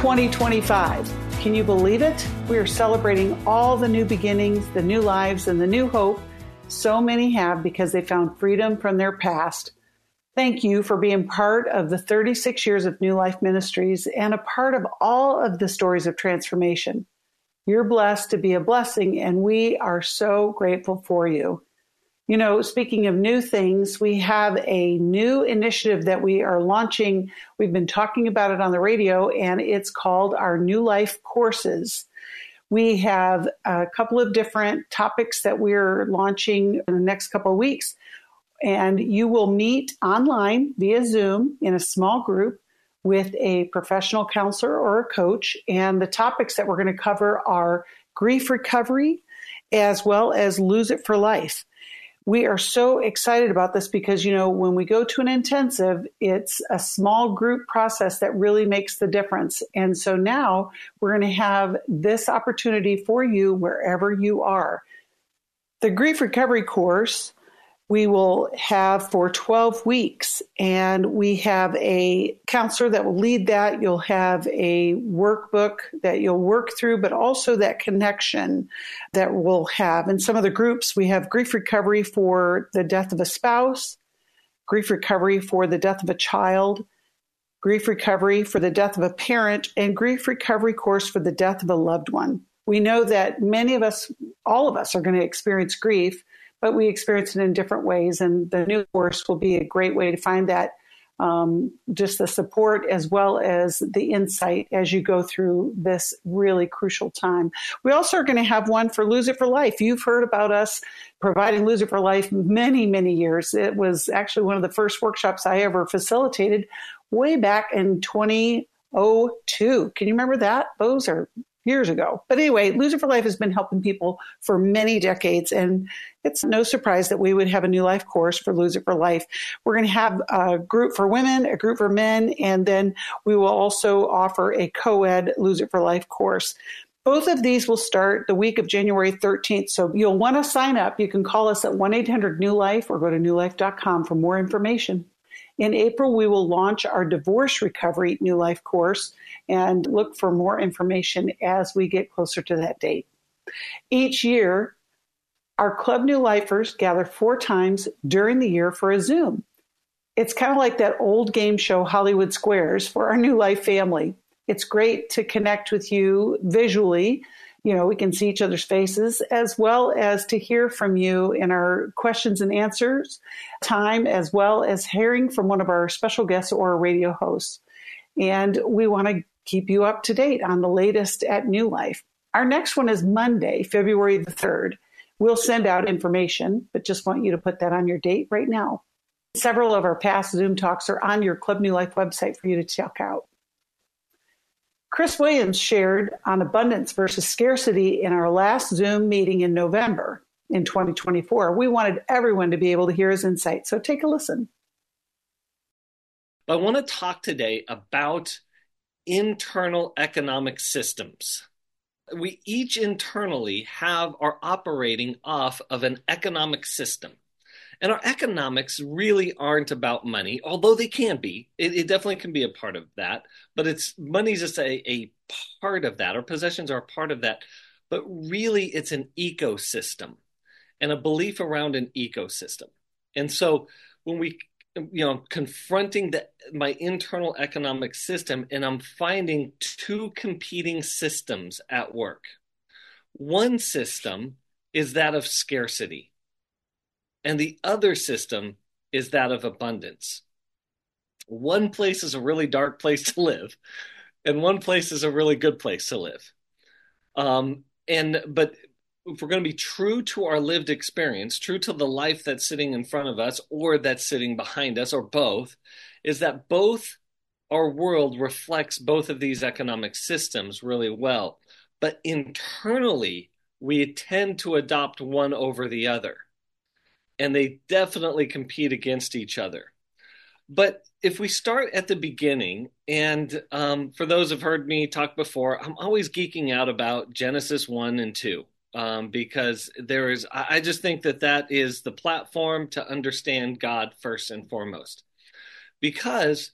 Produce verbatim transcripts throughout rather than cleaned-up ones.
twenty twenty-five. Can you believe it? We are celebrating all the new beginnings, the new lives, and the new hope so many have because they found freedom from their past. Thank you for being part of the thirty-six years of New Life Ministries and a part of all of the stories of transformation. You're blessed to be a blessing, and we are so grateful for you. You know, speaking of new things, we have a new initiative that we are launching. We've been talking about it on the radio, and it's called our New Life Courses. We have a couple of different topics that we're launching in the next couple of weeks, and you will meet online via Zoom in a small group with a professional counselor or a coach. And the topics that we're going to cover are grief recovery as well as lose it for life. We are so excited about this because, you know, when we go to an intensive, it's a small group process that really makes the difference. And so now we're going to have this opportunity for you wherever you are. The grief recovery course we will have for twelve weeks, and we have a counselor that will lead that. You'll have a workbook that you'll work through, but also that connection that we'll have. In some of the groups, we have grief recovery for the death of a spouse, grief recovery for the death of a child, grief recovery for the death of a parent, and grief recovery course for the death of a loved one. We know that many of us, all of us, are going to experience grief, but we experience it in different ways. And the new course will be a great way to find that, um, just the support as well as the insight as you go through this really crucial time. We also are going to have one for Lose It for Life. You've heard about us providing Lose It for Life many, many years. It was actually one of the first workshops I ever facilitated way back in twenty oh two. Can you remember that? Those are years ago. But anyway, Lose It for Life has been helping people for many decades, and it's no surprise that we would have a New Life course for Lose It for Life. We're going to have a group for women, a group for men, and then we will also offer a co-ed Lose It for Life course. Both of these will start the week of January thirteenth, so you'll want to sign up. You can call us at one eight hundred new life or go to new life dot com for more information. In April, we will launch our Divorce Recovery New Life course and look for more information as we get closer to that date. Each year, our Club New Lifers gather four times during the year for a Zoom. It's kind of like that old game show Hollywood Squares for our New Life family. It's great to connect with you visually. You know, we can see each other's faces, as well as to hear from you in our questions and answers time, as well as hearing from one of our special guests or radio hosts. And we want to keep you up to date on the latest at New Life. Our next one is Monday, February the third. We'll send out information, but just want you to put that on your date right now. Several of our past Zoom talks are on your Club New Life website for you to check out. Chris Williams shared on abundance versus scarcity in our last Zoom meeting in November in twenty twenty-four. We wanted everyone to be able to hear his insight, so take a listen. I want to talk today about internal economic systems. We each internally have are operating off of an economic system. And our economics really aren't about money, although they can be. It, it definitely can be a part of that. But it's money's just a, a part of that. Our possessions are a part of that. But really, it's an ecosystem and a belief around an ecosystem. And so when we, you know, confronting the, my internal economic system, and I'm finding two competing systems at work. One system is that of scarcity. And the other system is that of abundance. One place is a really dark place to live, and one place is a really good place to live. Um, and but if we're going to be true to our lived experience, true to the life that's sitting in front of us or that's sitting behind us, or both, is that both our world reflects both of these economic systems really well. But internally, we tend to adopt one over the other. And they definitely compete against each other. But if we start at the beginning, and um, for those who've heard me talk before, I'm always geeking out about Genesis one and two, um, because there is, I just think that that is the platform to understand God first and foremost. Because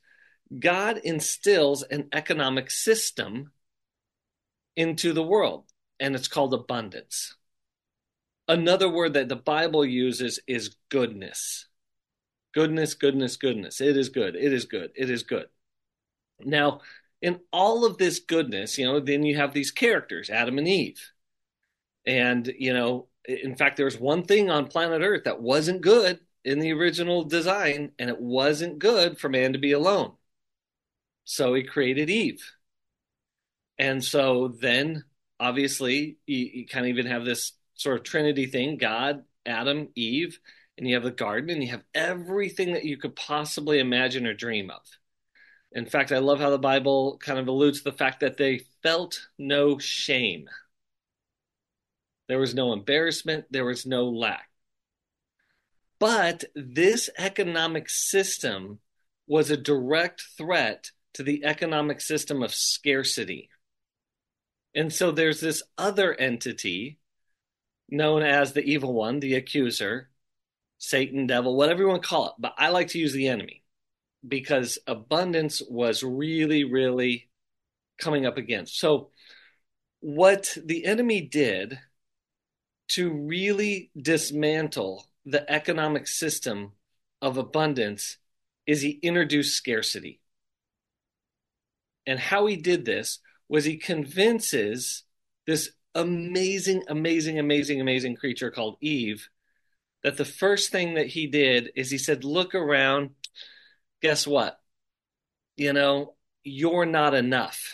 God instills an economic system into the world, and it's called abundance. Another word that the Bible uses is goodness. Goodness, goodness, goodness. It is good. It is good. It is good. Now, in all of this goodness, you know, then you have these characters, Adam and Eve. And, you know, in fact, there's one thing on planet Earth that wasn't good in the original design, and it wasn't good for man to be alone. So he created Eve. And so then, obviously, you, you kind of even have this sort of Trinity thing, God, Adam, Eve, and you have the garden, and you have everything that you could possibly imagine or dream of. In fact, I love how the Bible kind of alludes to the fact that they felt no shame. There was no embarrassment. There was no lack. But this economic system was a direct threat to the economic system of scarcity. And so there's this other entity known as the evil one, the accuser, Satan, devil, whatever you want to call it. But I like to use the enemy because abundance was really, really coming up against. So what the enemy did to really dismantle the economic system of abundance is he introduced scarcity. And how he did this was he convinces this amazing, amazing, amazing, amazing creature called Eve that the first thing that he did is he said, look around, guess what? You know, you're not enough.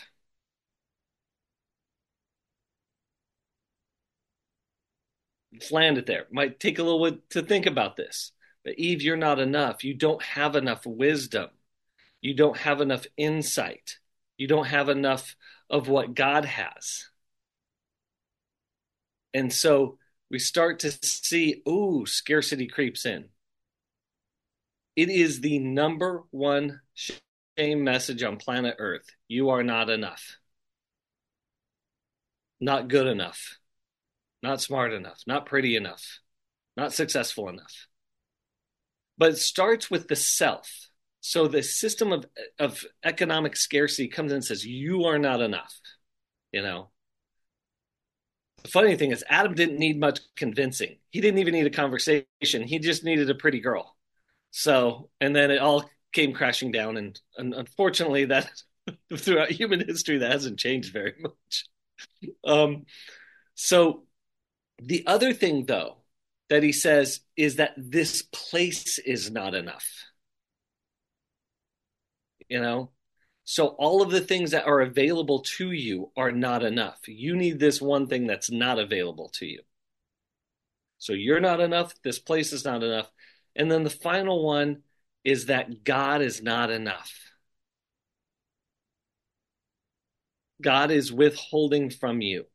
Let's land it there. Might take a little bit to think about this. But Eve, you're not enough. You don't have enough wisdom. You don't have enough insight. You don't have enough of what God has. And so we start to see, ooh, scarcity creeps in. It is the number one shame message on planet Earth. You are not enough. Not good enough. Not smart enough. Not pretty enough. Not successful enough. But it starts with the self. So the system of, of economic scarcity comes in and says, you are not enough. You know, the funny thing is Adam didn't need much convincing. He didn't even need a conversation. He just needed a pretty girl. So, and then it all came crashing down. And, and unfortunately that throughout human history, that hasn't changed very much. Um, so the other thing though, that he says is that this place is not enough. You know, so all of the things that are available to you are not enough. You need this one thing that's not available to you. So you're not enough. This place is not enough. And then the final one is that God is not enough. God is withholding from you.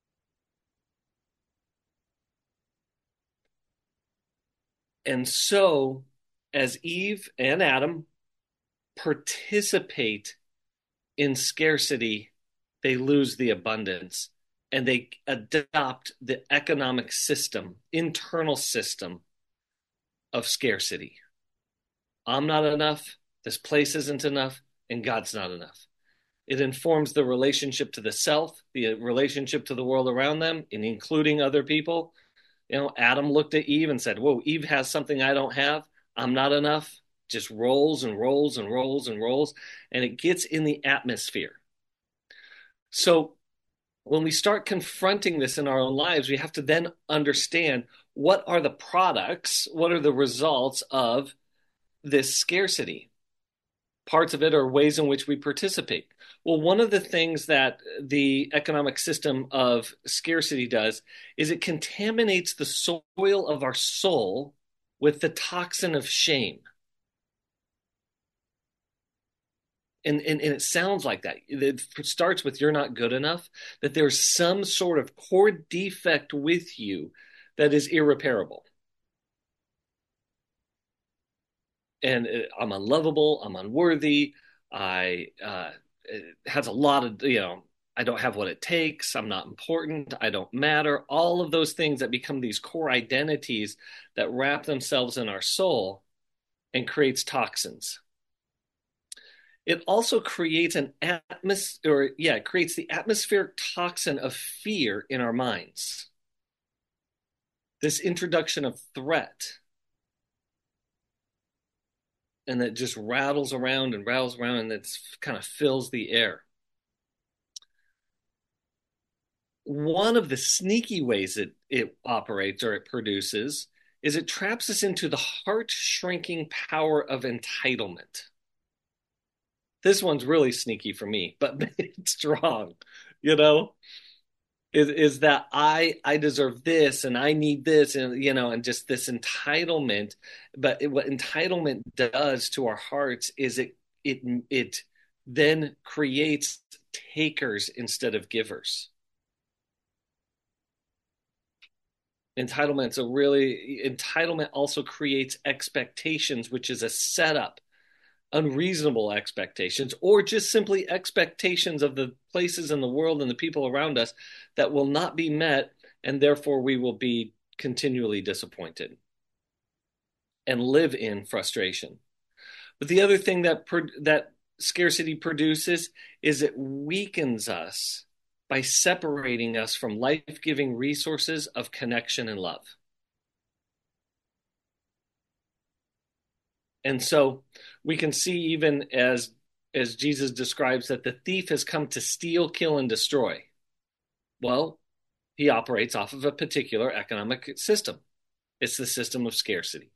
And so, as Eve and Adam participate in scarcity, they lose the abundance and they adopt the economic system, internal system of scarcity. I'm not enough, this place isn't enough, and God's not enough. It informs the relationship to the self, the relationship to the world around them, and including other people. You know, Adam looked at Eve and said, whoa, Eve has something I don't have. I'm not enough. Just rolls and rolls and rolls and rolls, and it gets in the atmosphere. So when we start confronting this in our own lives, we have to then understand what are the products, what are the results of this scarcity. Parts of it are ways in which we participate. Well, one of the things that the economic system of scarcity does is it contaminates the soil of our soul with the toxin of shame. And, and, and it sounds like that. It starts with you're not good enough, that there's some sort of core defect with you that is irreparable. And I'm unlovable, I'm unworthy, I uh, it has a lot of, you know, I don't have what it takes, I'm not important, I don't matter, all of those things that become these core identities that wrap themselves in our soul and creates toxins. It also creates an atmosphere, or yeah, it creates the atmospheric toxin of fear in our minds. This introduction of threat, and that just rattles around and rattles around, and it kind of fills the air. One of the sneaky ways it, it operates or it produces is it traps us into the heart-shrinking power of entitlement. This one's really sneaky for me, but it's strong, you know, is, is that I, I deserve this and I need this and, you know, and just this entitlement. But it, what entitlement does to our hearts is it, it, it then creates takers instead of givers. Entitlement, a really entitlement also creates expectations, which is a setup, unreasonable expectations, or just simply expectations of the places in the world and the people around us that will not be met, and therefore we will be continually disappointed and live in frustration. But the other thing that that scarcity produces is it weakens us by separating us from life-giving resources of connection and love. And so we can see, even as, as Jesus describes, that the thief has come to steal, kill, and destroy. Well, he operates off of a particular economic system. It's the system of scarcity.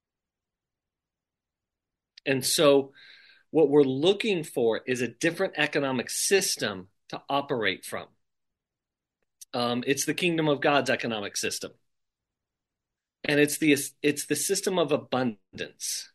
And so what we're looking for is a different economic system to operate from. Um, it's the kingdom of God's economic system. And it's the, it's the system of abundance.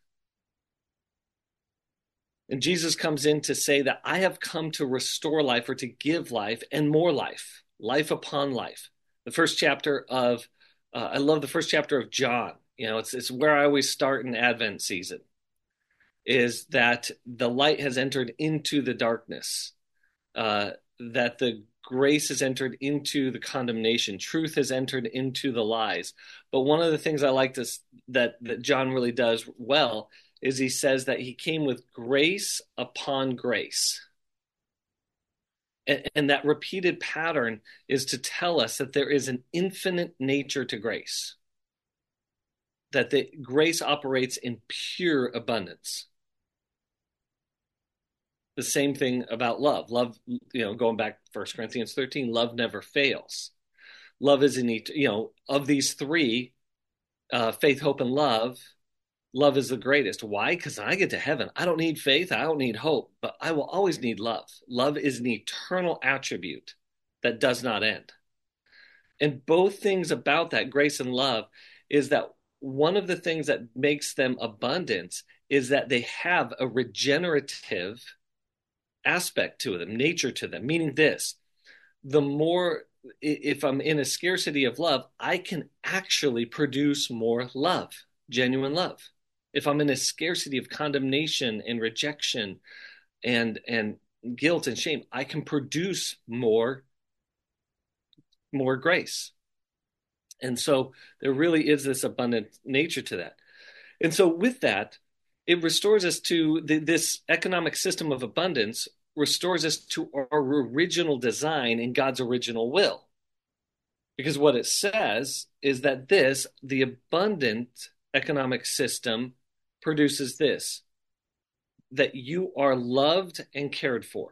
And Jesus comes in to say that I have come to restore life, or to give life and more life, life upon life. The first chapter of, uh, I love the first chapter of John. You know, it's, it's where I always start in Advent season, is that the light has entered into the darkness, uh, that the grace has entered into the condemnation, truth has entered into the lies. But one of the things I like to, that, that John really does well is he says that he came with grace upon grace. And, and that repeated pattern is to tell us that there is an infinite nature to grace, that the grace operates in pure abundance. The same thing about love. Love, you know, going back to First Corinthians thirteen, love never fails. Love is in each, you know, of these three, uh, faith, hope, and love, love is the greatest. Why? Because I get to heaven. I don't need faith. I don't need hope, but I will always need love. Love is an eternal attribute that does not end. And both things about that, grace and love, is that one of the things that makes them abundance is that they have a regenerative aspect to them, nature to them, meaning this: the more, if I'm in a scarcity of love, I can actually produce more love, genuine love. If I'm in a scarcity of condemnation and rejection and and guilt and shame, I can produce more, more grace. And so there really is this abundant nature to that. And so with that, it restores us to the, this economic system of abundance, restores us to our original design and God's original will. Because what it says is that this, the abundant economic system, produces this: that you are loved and cared for.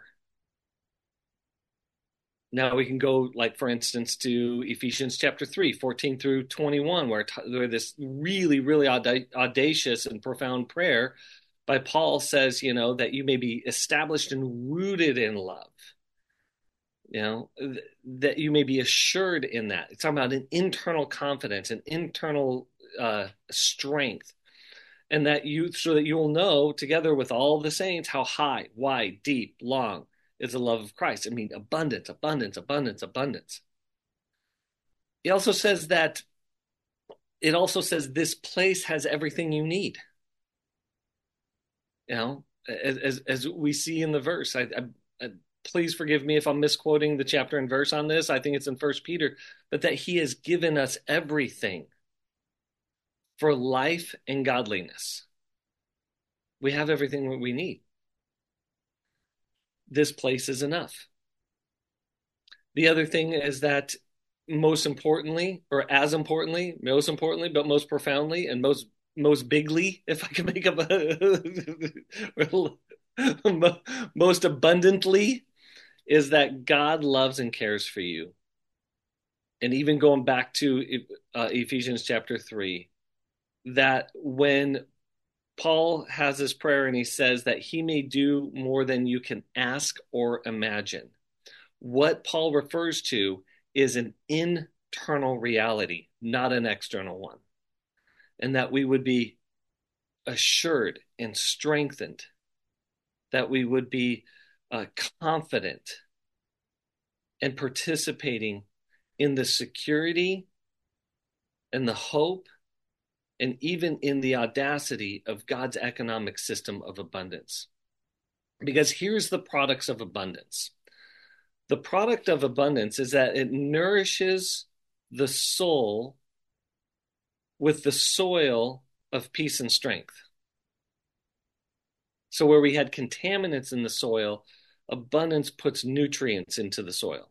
Now we can go, like, for instance, to Ephesians chapter three, fourteen through twenty-one, where, where this really, really audacious and profound prayer by Paul says, you know, that you may be established and rooted in love. You know, th- that you may be assured in that. It's talking about an internal confidence, an internal uh, strength. And that you, so that you will know together with all the saints how high, wide, deep, long is the love of Christ. I mean, abundance, abundance, abundance, abundance. It also says that, it also says this place has everything you need. You know, as, as, as we see in the verse, I, I, I, please forgive me if I'm misquoting the chapter and verse on this. I think it's in First Peter, but that he has given us everything for life and godliness. We have everything we need. this place is enough. The other thing is that most importantly, or as importantly, most importantly, but most profoundly and most most bigly, if I can make up a most abundantly, is that God loves and cares for you. And even going back to uh, Ephesians chapter three, that when Paul has this prayer and he says that he may do more than you can ask or imagine, what Paul refers to is an internal reality, not an external one. And that we would be assured and strengthened, that we would be uh, confident and participating in the security and the hope and even in the audacity of God's economic system of abundance. Because here's the products of abundance. The product of abundance is that it nourishes the soul with the soil of peace and strength. So where we had contaminants in the soil, abundance puts nutrients into the soil.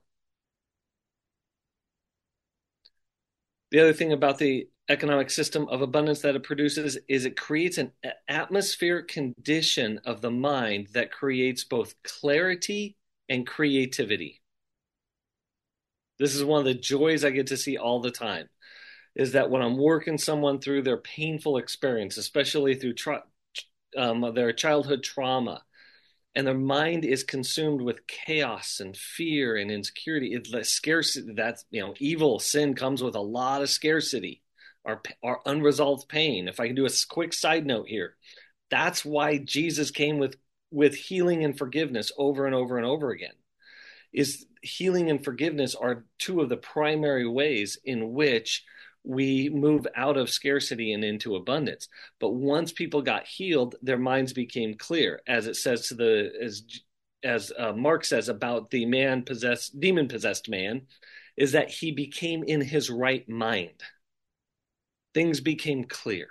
The other thing about the economic system of abundance that it produces is it creates an atmospheric condition of the mind that creates both clarity and creativity. This is one of the joys I get to see all the time, is that when I'm working someone through their painful experience, especially through tra- um, their childhood trauma, and their mind is consumed with chaos and fear and insecurity, it's the scarcity. That's, you know, evil, sin comes with a lot of scarcity, our, our unresolved pain. If I can do a quick side note here, that's why Jesus came with, with healing and forgiveness over and over and over again. Is healing and forgiveness are two of the primary ways in which we move out of scarcity and into abundance. But once people got healed, their minds became clear, as it says to the as as uh, Mark says about the man possessed, demon possessed man, is that he became in his right mind. Things became clear.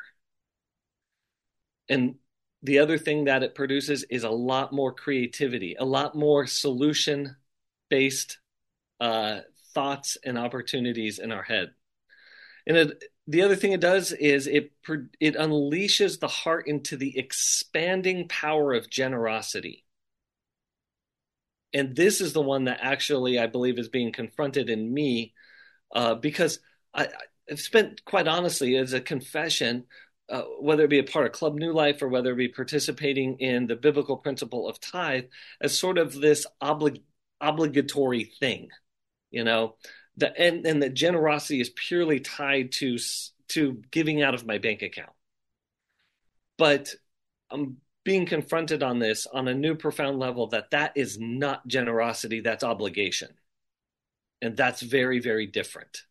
And the other thing that it produces is a lot more creativity, a lot more solution based uh, thoughts and opportunities in our head. And it, the other thing it does is it it unleashes the heart into the expanding power of generosity. And this is the one that actually I believe is being confronted in me uh, because I, I've spent, quite honestly, as a confession, uh, whether it be a part of Club New Life or whether it be participating in the biblical principle of tithe, as sort of this oblig- obligatory thing, you know. The, and, and the generosity is purely tied to, to giving out of my bank account. But I'm being confronted on this on a new profound level that that is not generosity, that's obligation. And that's very, very different.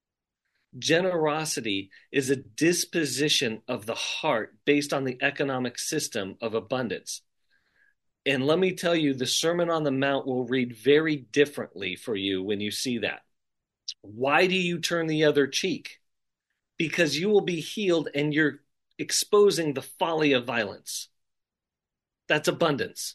Generosity is a disposition of the heart based on the economic system of abundance. And let me tell you, the Sermon on the Mount will read very differently for you when you see that. Why do you turn the other cheek? Because you will be healed and you're exposing the folly of violence. That's abundance.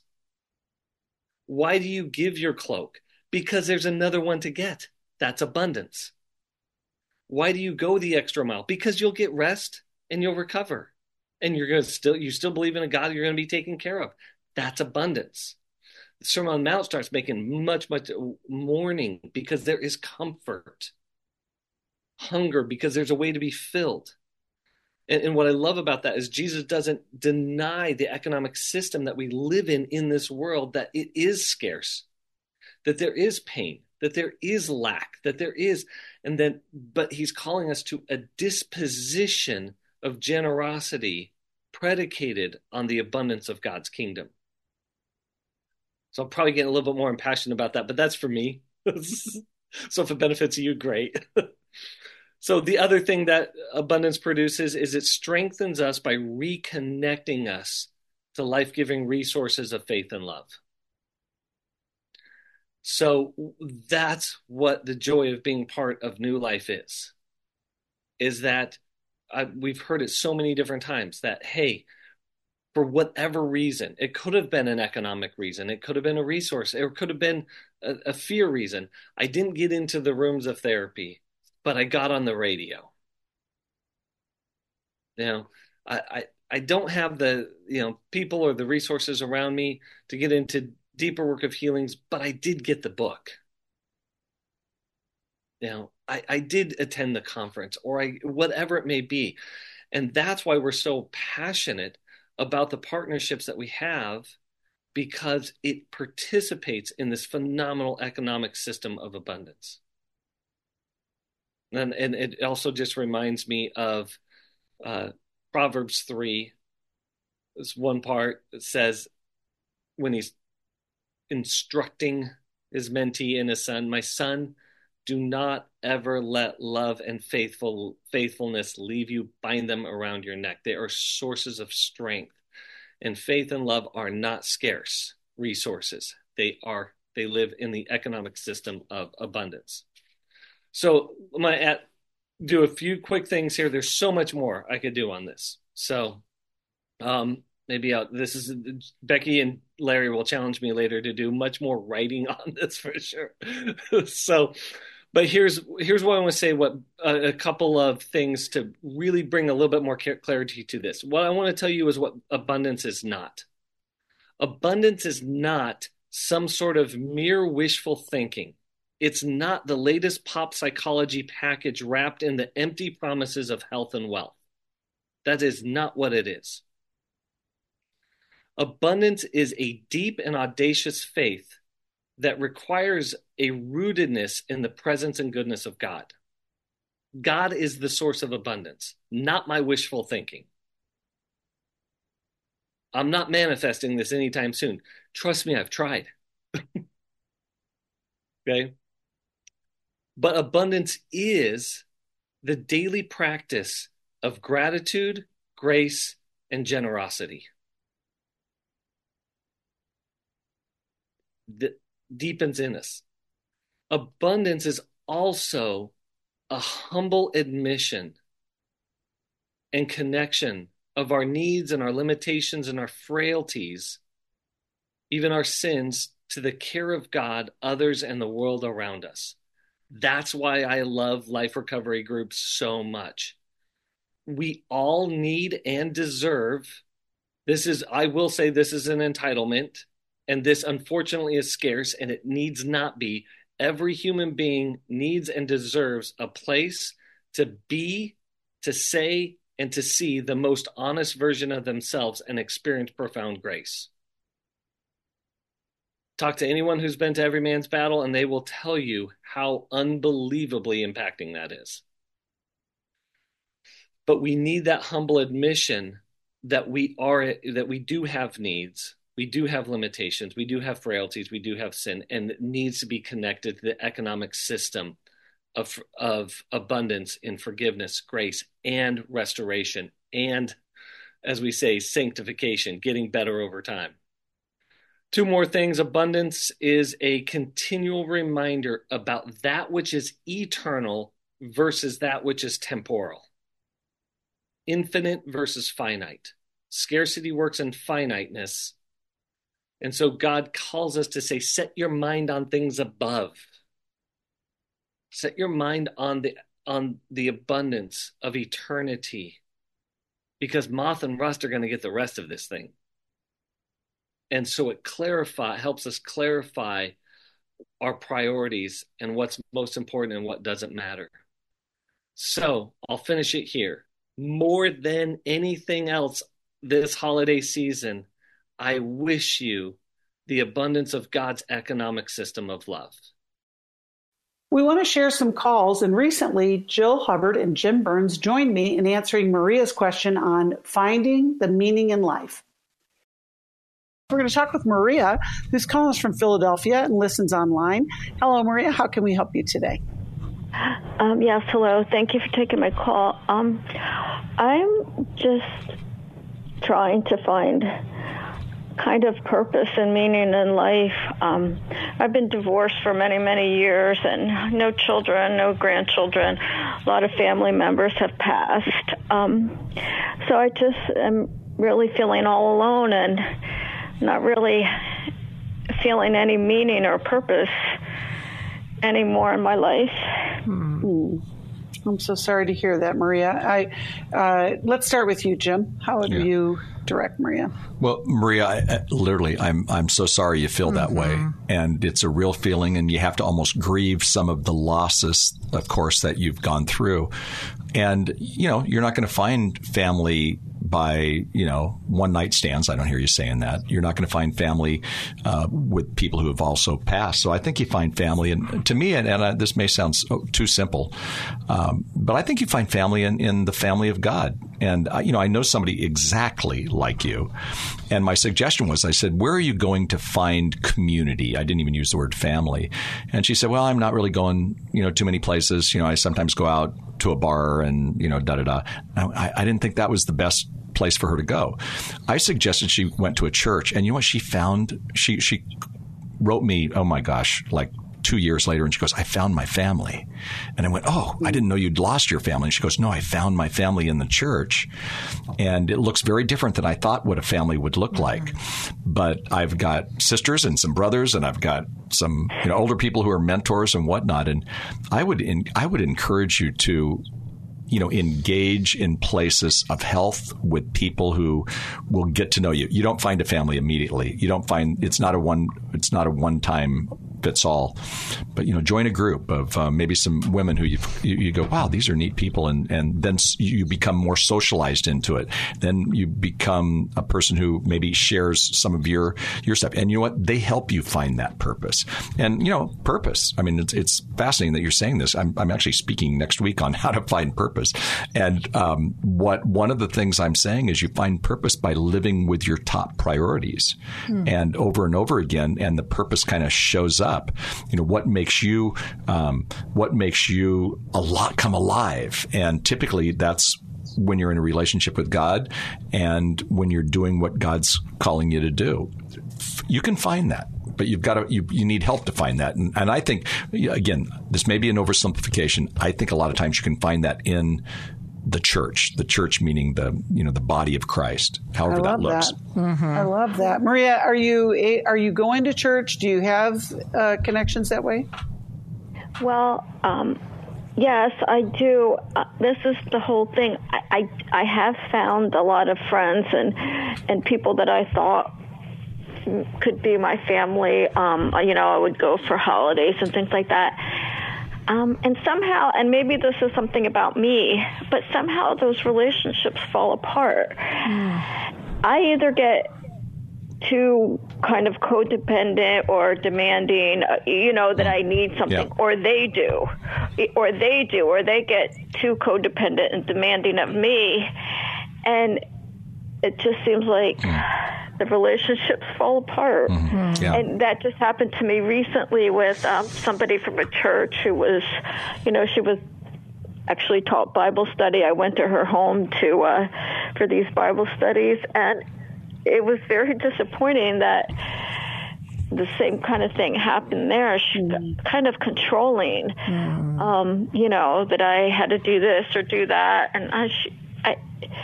Why do you give your cloak? Because there's another one to get. That's abundance. Why do you go the extra mile? Because you'll get rest and you'll recover. And you're going to still, you still believe in a God you're going to be taken care of. That's abundance. The Sermon on the Mount starts making much, much mourning because there is comfort. Hunger because there's a way to be filled. And, and what I love about that is Jesus doesn't deny the economic system that we live in in this world, that it is scarce, that there is pain, that there is lack, that there is, and then, but he's calling us to a disposition of generosity predicated on the abundance of God's kingdom. So I'm probably getting a little bit more impassioned about that, but that's for me. So if it benefits you, great. So the other thing that abundance produces is it strengthens us by reconnecting us to life-giving resources of faith and love. So that's what the joy of being part of New Life is, is that I, we've heard it so many different times that, hey, for whatever reason. It could have been an economic reason. It could have been a resource. It could have been a, a fear reason. I didn't get into the rooms of therapy, but I got on the radio. You know, I, I, I don't have the, you know, people or the resources around me to get into deeper work of healings, but I did get the book. You know, I, I did attend the conference, or I, whatever it may be. And that's why we're so passionate about the partnerships that we have, because it participates in this phenomenal economic system of abundance. And, and it also just reminds me of uh, Proverbs three. This one part that says, when he's instructing his mentee and his son, my son, do not ever let love and faithful faithfulness leave you. Bind them around your neck. They are sources of strength. And faith and love are not scarce resources. They are, they live in the economic system of abundance. So I'm going to do a few quick things here. There's so much more I could do on this. So um, maybe I'll, this is, Becky and Larry will challenge me later to do much more writing on this for sure. So, but here's here's what I want to say, what a, a couple of things to really bring a little bit more clarity to this. What I want to tell you is what abundance is not. Abundance is not some sort of mere wishful thinking. It's not the latest pop psychology package wrapped in the empty promises of health and wealth. That is not what it is. Abundance is a deep and audacious faith that requires a rootedness in the presence and goodness of God. God is the source of abundance, not my wishful thinking. I'm not manifesting this anytime soon. Trust me, I've tried. Okay? But abundance is the daily practice of gratitude, grace, and generosity. That deepens in us. Abundance is also a humble admission and connection of our needs and our limitations and our frailties, even our sins, to the care of God, others, and the world around us. That's why I love life recovery groups so much. We all need and deserve. This is, I will say, this is an entitlement. And this, unfortunately, is scarce, and it needs not be. Every human being needs and deserves a place to be, to say, and to see the most honest version of themselves and experience profound grace. Talk to anyone who's been to Every Man's Battle, and they will tell you how unbelievably impacting that is. But we need that humble admission that we are, that we do have needs. We do have limitations. We do have frailties. We do have sin, and it needs to be connected to the economic system of, of abundance in forgiveness, grace, and restoration. And, as we say, sanctification, getting better over time. Two more things. Abundance is a continual reminder about that which is eternal versus that which is temporal. Infinite versus finite. Scarcity works in finiteness. And so God calls us to say, set your mind on things above. Set your mind on the on the abundance of eternity, because moth and rust are going to get the rest of this thing. And so it clarify helps us clarify our priorities and what's most important and what doesn't matter. So I'll finish it here. More than anything else this holiday season, I wish you the abundance of God's economic system of love. We want to share some calls, and recently Jill Hubbard and Jim Burns joined me in answering Maria's question on finding the meaning in life. We're going to talk with Maria, who's calling us from Philadelphia and listens online. Hello, Maria. How can we help you today? Um, yes, hello. Thank you for taking my call. Um, I'm just trying to find kind of purpose and meaning in life. Um, I've been divorced for many, many years, and no children, no grandchildren. A lot of family members have passed. Um, so I just am really feeling all alone and not really feeling any meaning or purpose anymore in my life. Hmm. I'm so sorry to hear that, Maria. I uh, let's start with you, Jim. How would yeah. you direct Maria? Well, Maria, I, I, literally, I'm I'm so sorry you feel mm-hmm. that way, and it's a real feeling, and you have to almost grieve some of the losses, of course, that you've gone through. And, you know, you're not going to find family by, you know, one-night stands. I don't hear you saying that. You're not going to find family uh, with people who have also passed. So I think you find family, and to me, and, and I, this may sound so, too simple, um, but I think you find family in, in the family of God. And, I, you know, I know somebody exactly like you. And my suggestion was, I said, where are you going to find community? I didn't even use the word family. And she said, well, I'm not really going, you know, too many places. You know, I sometimes go out to a bar and, you know, da-da-da. I, I didn't think that was the best place for her to go. I suggested she went to a church. And you know what she found? She, she wrote me, oh, my gosh, like two years later, and she goes, I found my family. And I went, oh, I didn't know you'd lost your family. And she goes, no, I found my family in the church. And it looks very different than I thought what a family would look like. But I've got sisters and some brothers, and I've got some, you know, older people who are mentors and whatnot. And I would, in, I would encourage you to, you know, engage in places of health with people who will get to know you. You don't find a family immediately. You don't find, it's not a one, it's not a one-time fits all. But, you know, join a group of uh, maybe some women who you, you you go, wow, these are neat people. And, and then you become more socialized into it. Then you become a person who maybe shares some of your, your stuff. And you know what? They help you find that purpose. And, you know, purpose. I mean, it's, it's fascinating that you're saying this. I'm, I'm actually speaking next week on how to find purpose. And um, what one of the things I'm saying is you find purpose by living with your top priorities. Hmm. And over and over again, and the purpose kind of shows up. You know, what makes you, um, what makes you a lot come alive? And typically that's when you're in a relationship with God and when you're doing what God's calling you to do. You can find that, but you've got to, you, you need help to find that. And, and I think, again, this may be an oversimplification. I think a lot of times you can find that in the church, the church meaning the, you know, the body of Christ, however that looks. That. Mm-hmm. I love that. Maria, are you, are you going to church? Do you have uh, connections that way? Well, um, yes, I do. Uh, this is the whole thing. I, I, I have found a lot of friends and, and people that I thought could be my family. Um, you know, I would go for holidays and things like that. Um, and somehow, and maybe this is something about me, but somehow those relationships fall apart. Mm. I either get too kind of codependent or demanding, uh, you know, that I need something, yeah. or they do, or they do, or they get too codependent and demanding of me. And it just seems like mm. the relationships fall apart. Mm-hmm. Yeah. And that just happened to me recently with um, somebody from a church who was, you know, she was actually taught Bible study. I went to her home to uh, for these Bible studies, and it was very disappointing that the same kind of thing happened there. She mm. kind of controlling, mm. um, you know, that I had to do this or do that, and I, she, I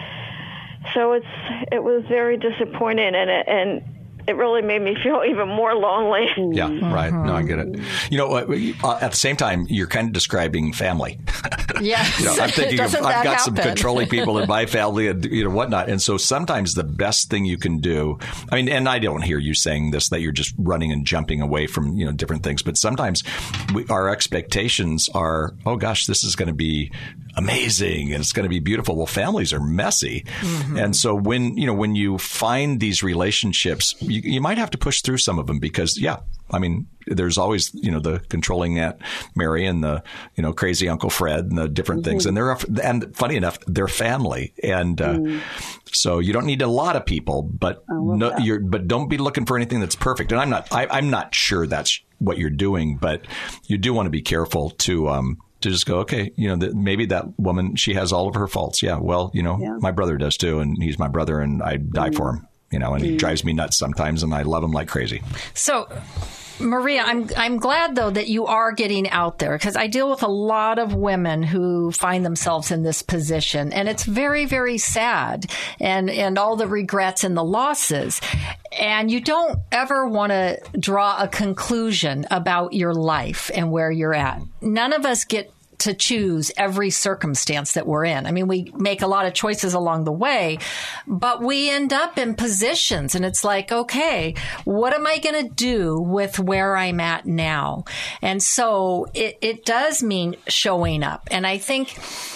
So it's it was very disappointing, and it, and it really made me feel even more lonely. Yeah, right. No, I get it. You know, uh, at the same time, you're kind of describing family. Yes. You know, I'm thinking of, I've got happen? some controlling people in my family and, you know, whatnot. And so sometimes the best thing you can do, I mean, and I don't hear you saying this, that you're just running and jumping away from, you know, different things. But sometimes we, our expectations are, oh, gosh, this is going to be amazing and it's going to be beautiful. Well, families are messy. Mm-hmm. And so when, you know, when you find these relationships, you, you might have to push through some of them because, yeah, I mean, there's always, you know, the controlling Aunt Mary and the, you know, crazy Uncle Fred and the different mm-hmm. things. And they're, and funny enough, they're family. And uh, mm. so you don't need a lot of people, but no, you're, but don't be looking for anything that's perfect. And I'm not, I, I'm not sure that's what you're doing, but you do want to be careful to, um, to just go, okay, you know, the, maybe that woman, she has all of her faults. Yeah, well, you know, yeah. my brother does too, and he's my brother, and I die mm. for him. you know, and he drives me nuts sometimes, and I love him like crazy. So, Maria, I'm I'm glad, though, that you are getting out there, because I deal with a lot of women who find themselves in this position, and it's very, very sad, and, and all the regrets and the losses. And you don't ever want to draw a conclusion about your life and where you're at. None of us get to choose every circumstance that we're in. I mean, we make a lot of choices along the way, but we end up in positions, and it's like, okay, what am I going to do with where I'm at now? And so it, it does mean showing up. And I think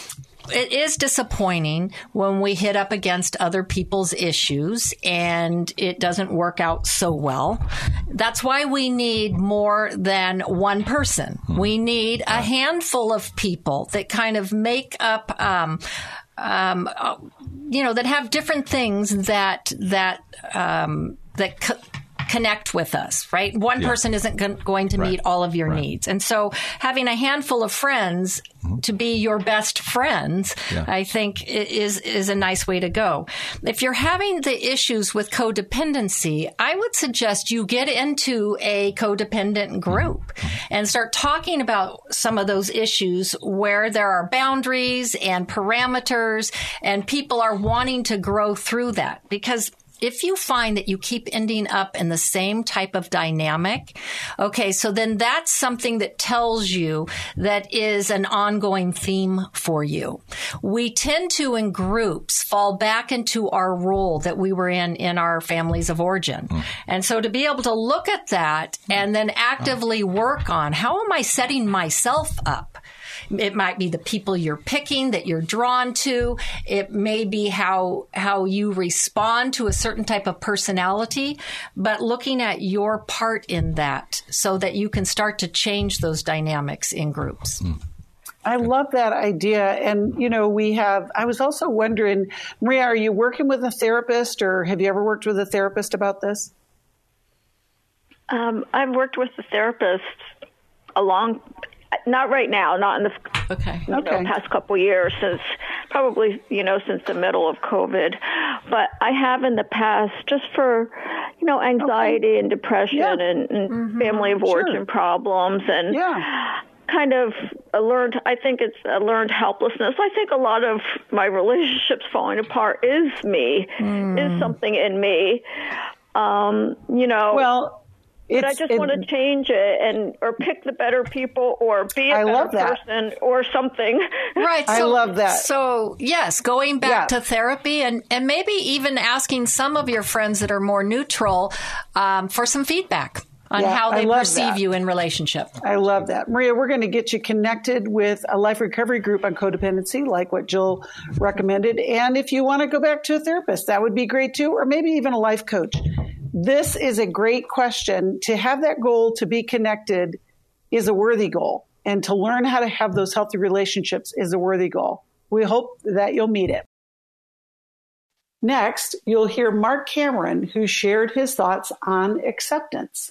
it is disappointing when we hit up against other people's issues and it doesn't work out so well. That's why we need more than one person. We need a handful of people that kind of make up, um, um, uh, you know, that have different things that, that, um, that, co- connect with us, right? One yeah. person isn't go- going to right. meet all of your right. needs. And so having a handful of friends mm-hmm. to be your best friends, yeah. I think is, is a nice way to go. If you're having the issues with codependency, I would suggest you get into a codependent group mm-hmm. and start talking about some of those issues where there are boundaries and parameters, and people are wanting to grow through that. Because if you find that you keep ending up in the same type of dynamic, okay, so then that's something that tells you that is an ongoing theme for you. We tend to, in groups, fall back into our role that we were in in our families of origin. Mm. And so to be able to look at that and then actively work on, how am I setting myself up? It might be the people you're picking that you're drawn to. It may be how how you respond to a certain type of personality, but looking at your part in that so that you can start to change those dynamics in groups. Mm. I love that idea. And, you know, we have, I was also wondering, Maria, are you working with a therapist, or have you ever worked with a therapist about this? Um, I've worked with a therapist a long Not right now, not in the okay. you okay. know, past couple years, since probably, you know, since the middle of COVID. But I have in the past, just for, you know, anxiety okay. and depression yeah. and, and mm-hmm. family of origin sure. problems, and yeah. kind of a learned, I think it's a learned helplessness. I think a lot of my relationships falling apart is me, mm. is something in me. Um, you know. Well, But I just it, want to change it, and or pick the better people, or be a I better love that. person, or something. Right. So, I love that. So, yes, going back yeah. to therapy, and, and maybe even asking some of your friends that are more neutral um, for some feedback on yeah, how they perceive that. you in relationship. I love that. Maria, we're going to get you connected with a life recovery group on codependency, like what Jill recommended. And if you want to go back to a therapist, that would be great too, or maybe even a life coach. This is a great question. To have that goal to be connected is a worthy goal. And to learn how to have those healthy relationships is a worthy goal. We hope that you'll meet it. Next, you'll hear Mark Cameron, who shared his thoughts on acceptance.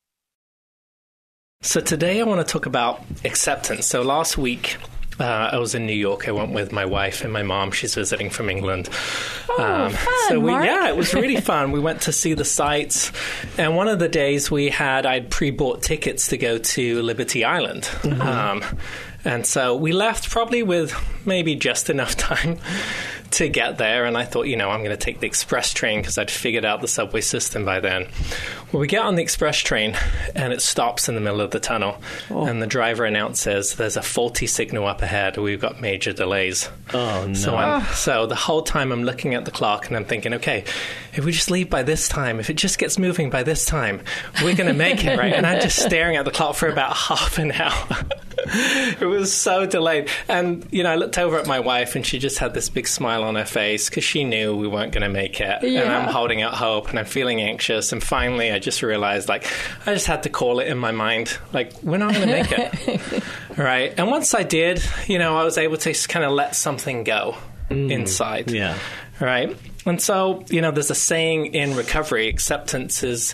So today I want to talk about acceptance. So last week, Uh, I was in New York. I went with my wife and my mom. She's visiting from England. Oh, um, fun, so we, Mark. yeah, it was really fun. We went to see the sights, and one of the days we had, I'd pre-bought tickets to go to Liberty Island. Mm-hmm. Um, and so we left probably with maybe just enough time to get there. And I thought, you know, I'm going to take the express train because I'd figured out the subway system by then. Well, we get on the express train and it stops in the middle of the tunnel. Oh. And the driver announces there's a faulty signal up ahead. We've got major delays. Oh, no. So, I'm, so the whole time I'm looking at the clock and I'm thinking, okay, if we just leave by this time, if it just gets moving by this time, we're going to make it, right? And I'm just staring at the clock for about half an hour. It was so delayed. And, you know, I looked over at my wife and she just had this big smile on her face because she knew we weren't going to make it. Yeah. And I'm holding out hope and I'm feeling anxious. And finally, I just realized, like, I just had to call it in my mind, like, we're not going to make it. Right. And once I did, you know, I was able to kind of let something go mm. inside. Yeah. Right. And so, you know, there's a saying in recovery, acceptance is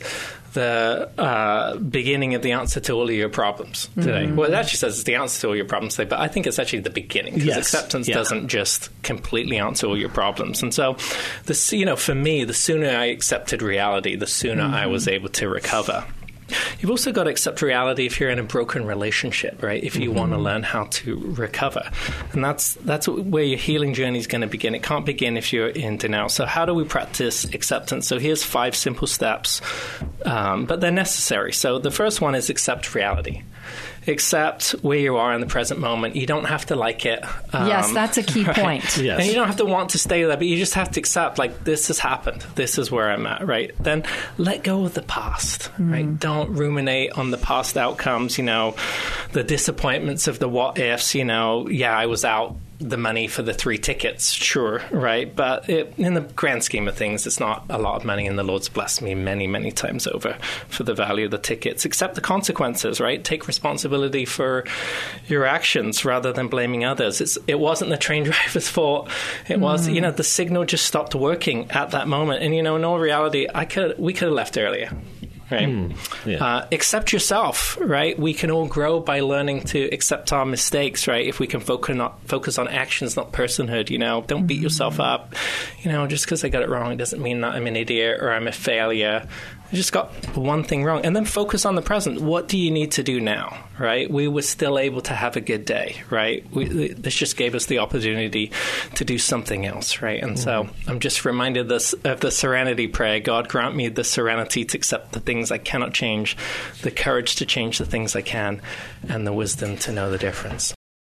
the uh, beginning of the answer to all of your problems today. Mm-hmm. Well, it actually says it's the answer to all your problems today, but I think it's actually the beginning, because yes. acceptance yeah. doesn't just completely answer all your problems. And so, this, you know, for me, the sooner I accepted reality, the sooner mm-hmm. I was able to recover. You've also got to accept reality if you're in a broken relationship, right? If you mm-hmm. want to learn how to recover. And that's that's where your healing journey is going to begin. It can't begin if you're in denial. So how do we practice acceptance? So here's five simple steps, um, but they're necessary. So the first one is accept reality. Accept where you are in the present moment. You don't have to like it. Um, yes, that's a key right? point. Yes. And you don't have to want to stay there, but you just have to accept, like, this has happened. This is where I'm at, right? Then let go of the past, mm. right? Don't ruminate on the past outcomes, you know, the disappointments of the what ifs, you know, yeah, I was out the money for the three tickets, sure, right? But it, in the grand scheme of things, it's not a lot of money, and the Lord's blessed me many, many times over for the value of the tickets. Accept the consequences, right? Take responsibility for your actions rather than blaming others. It's, it wasn't the train driver's fault. It was, mm. you know, the signal just stopped working at that moment. And, you know, in all reality, I could we could have left earlier. Right. Mm, yeah. uh, accept yourself, right? We can all grow by learning to accept our mistakes, right? If we can focus on, focus on actions, not personhood, you know, don't beat yourself up. You know, just because I got it wrong, it doesn't mean that I'm an idiot or I'm a failure. I just got one thing wrong. And then focus on the present. What do you need to do now, right? We were still able to have a good day, right? We, this just gave us the opportunity to do something else, right? And mm-hmm. so I'm just reminded this, of the serenity prayer. God, grant me the serenity to accept the things I cannot change, the courage to change the things I can, and the wisdom to know the difference.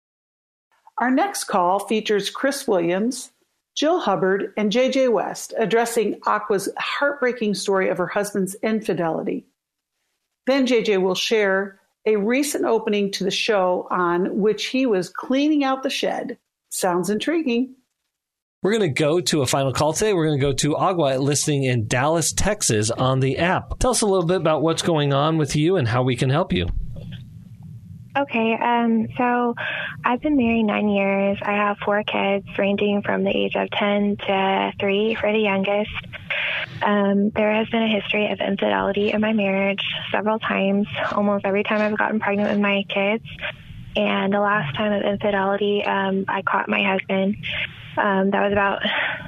Our next call features Chris Williams, Jill Hubbard, and J J West addressing Aqua's heartbreaking story of her husband's infidelity. Then J J will share a recent opening to the show on which he was cleaning out the shed. Sounds intriguing. We're going to go to a final call today. We're going to go to Agua, listening in Dallas, Texas on the app. Tell us a little bit about what's going on with you and how we can help you. Okay, um, so I've been married nine years. I have four kids ranging from the age of ten to three for the youngest. Um, there has been a history of infidelity in my marriage several times, almost every time I've gotten pregnant with my kids. And the last time of infidelity, um, I caught my husband. Um, that was about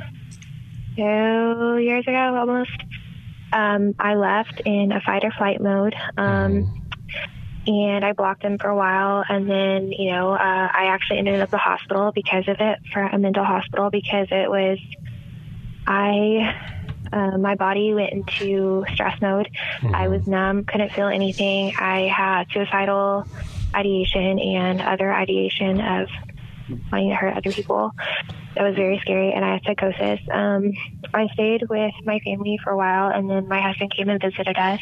two years ago almost. Um, I left in a fight or flight mode. Um, And I blocked him for a while, and then, you know, uh, I actually ended up at the hospital because of it, for a mental hospital, because it was, I, uh, my body went into stress mode. Mm-hmm. I was numb, couldn't feel anything. I had suicidal ideation and other ideation of wanting to hurt other people. That was very scary, and I had psychosis. Um, I stayed with my family for a while, and then my husband came and visited us.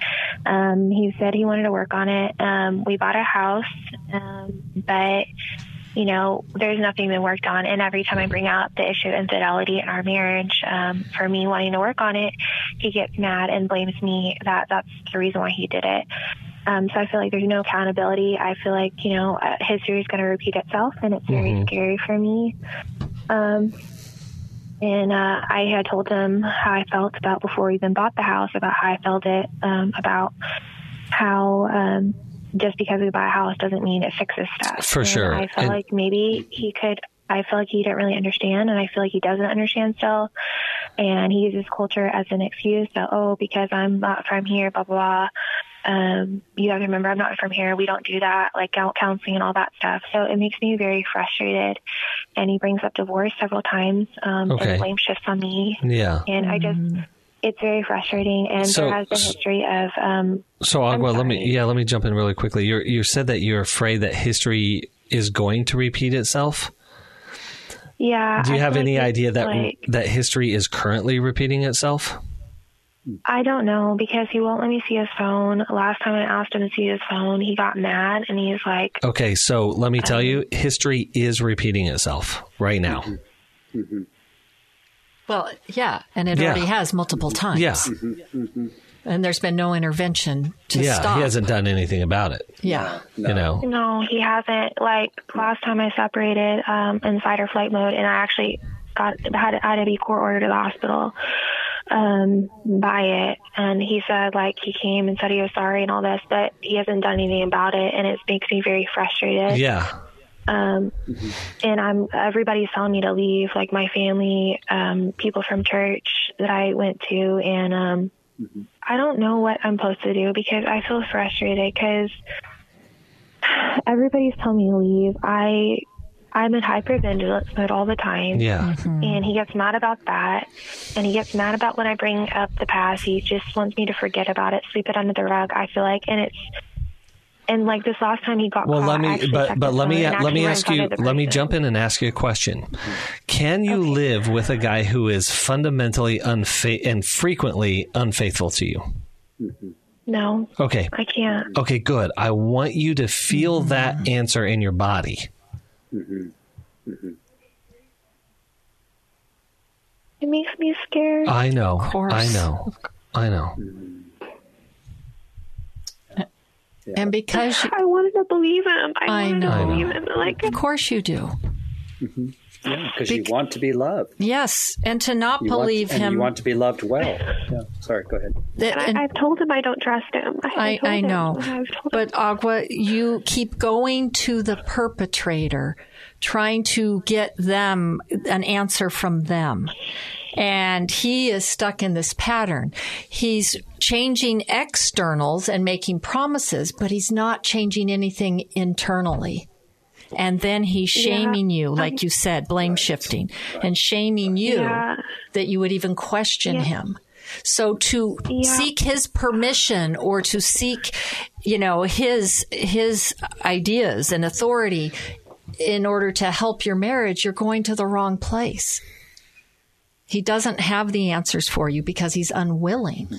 Um, he said he wanted to work on it. Um, we bought a house, um, but, you know, there's nothing been worked on. And every time I bring out the issue of infidelity in our marriage, um, for me wanting to work on it, he gets mad and blames me that that's the reason why he did it. Um, so I feel like there's no accountability. I feel like, you know, uh, history is going to repeat itself, and it's very mm-hmm. scary for me. Um, And uh, I had told him how I felt about before we even bought the house, about how I felt it, um, about how um, just because we buy a house doesn't mean it fixes stuff. For and sure. I felt and- like maybe he could, I feel like he didn't really understand, and I feel like he doesn't understand still. And he uses culture as an excuse that, oh, because I'm not from here, blah, blah, blah. Um, you have to remember, I'm not from here. We don't do that, like counseling and all that stuff. So it makes me very frustrated. And he brings up divorce several times. Um, okay. And blame shifts on me. Yeah. And I just, it's very frustrating. And so, there has been a history of, um, so Agua, let me, yeah, let me jump in really quickly. You you said that you're afraid that history is going to repeat itself. Yeah. Do you I have any like idea that, like, that history is currently repeating itself? I don't know, because he won't let me see his phone. Last time I asked him to see his phone, he got mad, and he's like... Okay, so let me tell um, you, history is repeating itself right now. Mm-hmm. Mm-hmm. Well, yeah, and it yeah. already has multiple times. Yeah. Mm-hmm. And there's been no intervention to yeah, stop. He hasn't done anything about it. Yeah. No. You know? No, he hasn't. Like, last time I separated um, in fight or flight mode, and I actually got had, had to be court ordered to the hospital. um, by it. And he said, like, he came and said he was sorry and all this, but he hasn't done anything about it. And it makes me very frustrated. Yeah. Um, mm-hmm. And I'm, everybody's telling me to leave, like my family, um, people from church that I went to. And, um, mm-hmm. I don't know what I'm supposed to do because I feel frustrated because everybody's telling me to leave. I, I'm in hypervigilance mode all the time. Yeah. Mm-hmm. And he gets mad about that. And he gets mad about when I bring up the past. He just wants me to forget about it, sweep it under the rug, I feel like. And it's, and like this last time he got well, caught. Well, let me, but, but let me, let me ask you, let me jump in and ask you a question. Can you okay. live with a guy who is fundamentally unfa- and frequently unfaithful to you? No. Okay. I can't. Okay, good. I want you to feel mm-hmm. that answer in your body. Mm-hmm. Mm-hmm. It makes me scared. I know. Of course. I know. I know. Mm-hmm. Yeah. And because you, I wanted to believe him. I, I wanted know. to believe him. Like, of course you do. Mm-hmm. Yeah, because Be- you want to be loved. Yes, and to not you believe want, him. And you want to be loved well. Yeah. Sorry, go ahead. The, and I, I've told him I don't trust him. I, I, I know. Him. But Agua, you keep going to the perpetrator, trying to get them an answer from them. And he is stuck in this pattern. He's changing externals and making promises, but he's not changing anything internally. And then he's shaming yeah. you, like you said, blame shifting, and shaming you yeah. that you would even question yeah. him. So to yeah. seek his permission or to seek, you know, his his ideas and authority in order to help your marriage, you're going to the wrong place. He doesn't have the answers for you because he's unwilling.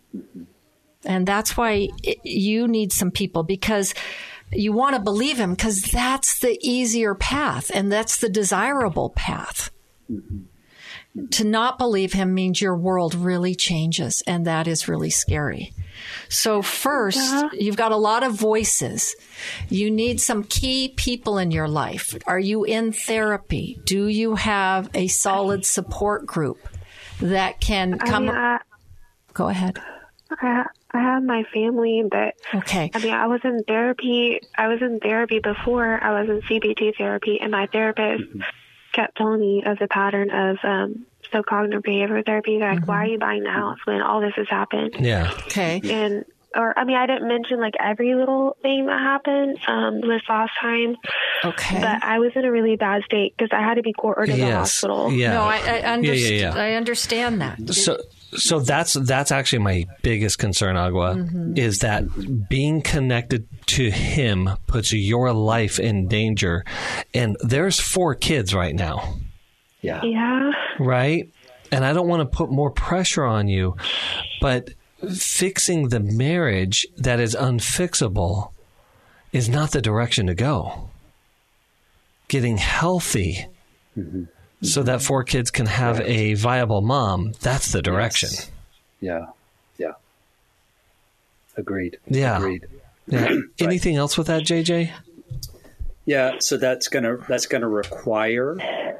And that's why it, you need some people, because you want to believe him, because that's the easier path and that's the desirable path. Mm-hmm. To not believe him means your world really changes, and that is really scary. So first, yeah. you've got a lot of voices. You need some key people in your life. Are you in therapy? Do you have a solid support group that can come? I mean, I, Go ahead. I, I have my family, but okay. I mean, I was in therapy. I was in therapy before. I was in C B T therapy, and my therapist mm-hmm. kept telling me of the pattern of um, so cognitive behavioral therapy. Like, mm-hmm. why are you buying the house when all this has happened? Yeah. Okay. And or I mean, I didn't mention like every little thing that happened um, this last time. Okay. But I was in a really bad state because I had to be ordered to yes. the hospital. Yeah. No, I, I, underst- yeah, yeah, yeah. I understand that. So. So that's that's actually my biggest concern, Agua, mm-hmm. is that being connected to him puts your life in danger. And there's four kids right now. Yeah. Yeah. Right? And I don't want to put more pressure on you, but fixing the marriage that is unfixable is not the direction to go. Getting healthy. Mm-hmm. So that four kids can have right. a viable mom. That's the direction. Yes. Yeah. Yeah. Agreed. Yeah. Agreed. Yeah. Right. Anything else with that, J J? Yeah. So that's gonna that's gonna require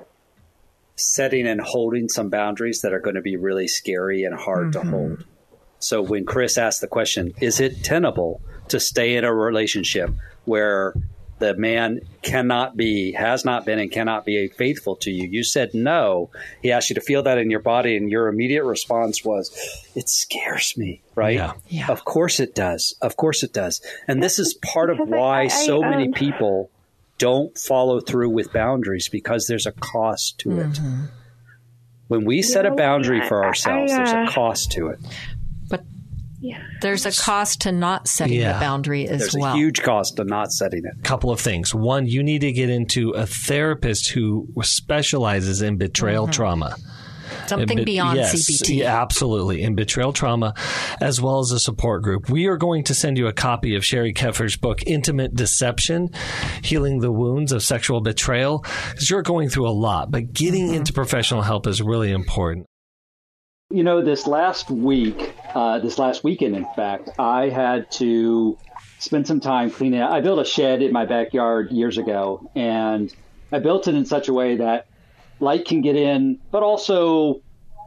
setting and holding some boundaries that are going to be really scary and hard mm-hmm. to hold. So when Chris asked the question, is it tenable to stay in a relationship where the man cannot be, has not been, and cannot be faithful to you? You said no. He asked you to feel that in your body, and your immediate response was, it scares me, right? Yeah. Yeah. Of course it does. Of course it does. And this is part of why I, I, so um, many people don't follow through with boundaries, because there's a cost to mm-hmm. it. When we set a boundary for ourselves, I, I, uh, there's a cost to it. But yeah. there's a cost to not setting yeah. the boundary as there's well. There's a huge cost to not setting it. Couple of things. One, you need to get into a therapist who specializes in betrayal mm-hmm. trauma. Something be- beyond yes, C B T. Yeah, absolutely. In betrayal trauma, as well as a support group. We are going to send you a copy of Sherry Keffer's book, Intimate Deception, Healing the Wounds of Sexual Betrayal, because you're going through a lot, but getting mm-hmm. into professional help is really important. You know, this last week, uh, this last weekend, in fact, I had to spend some time cleaning out. I built a shed in my backyard years ago, and I built it in such a way that light can get in, but also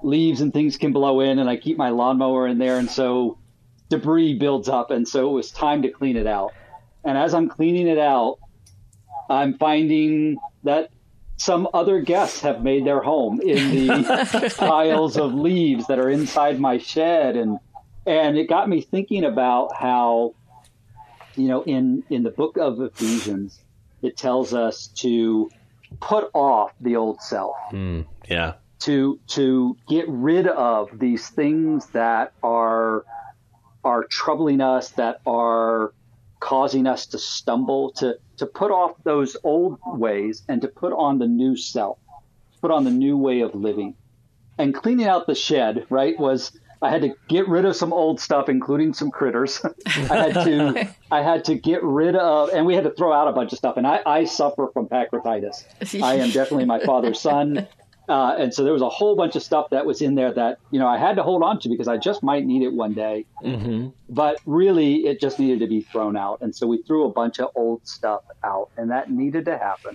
leaves and things can blow in, and I keep my lawnmower in there. And so debris builds up. And so it was time to clean it out. And as I'm cleaning it out, I'm finding that some other guests have made their home in the piles of leaves that are inside my shed. And, and it got me thinking about how, you know, in, in the book of Ephesians, it tells us to put off the old self. Mm, yeah. To, to get rid of these things that are, are troubling us, that are causing us to stumble, to, to put off those old ways and to put on the new self, put on the new way of living. And cleaning out the shed, right, was I had to get rid of some old stuff, including some critters. I had to I had to get rid of, and we had to throw out a bunch of stuff. And I, I suffer from pancreatitis. I am definitely my father's son. Uh, and so there was a whole bunch of stuff that was in there that, you know, I had to hold on to because I just might need it one day. Mm-hmm. But really, it just needed to be thrown out. And so we threw a bunch of old stuff out, and that needed to happen.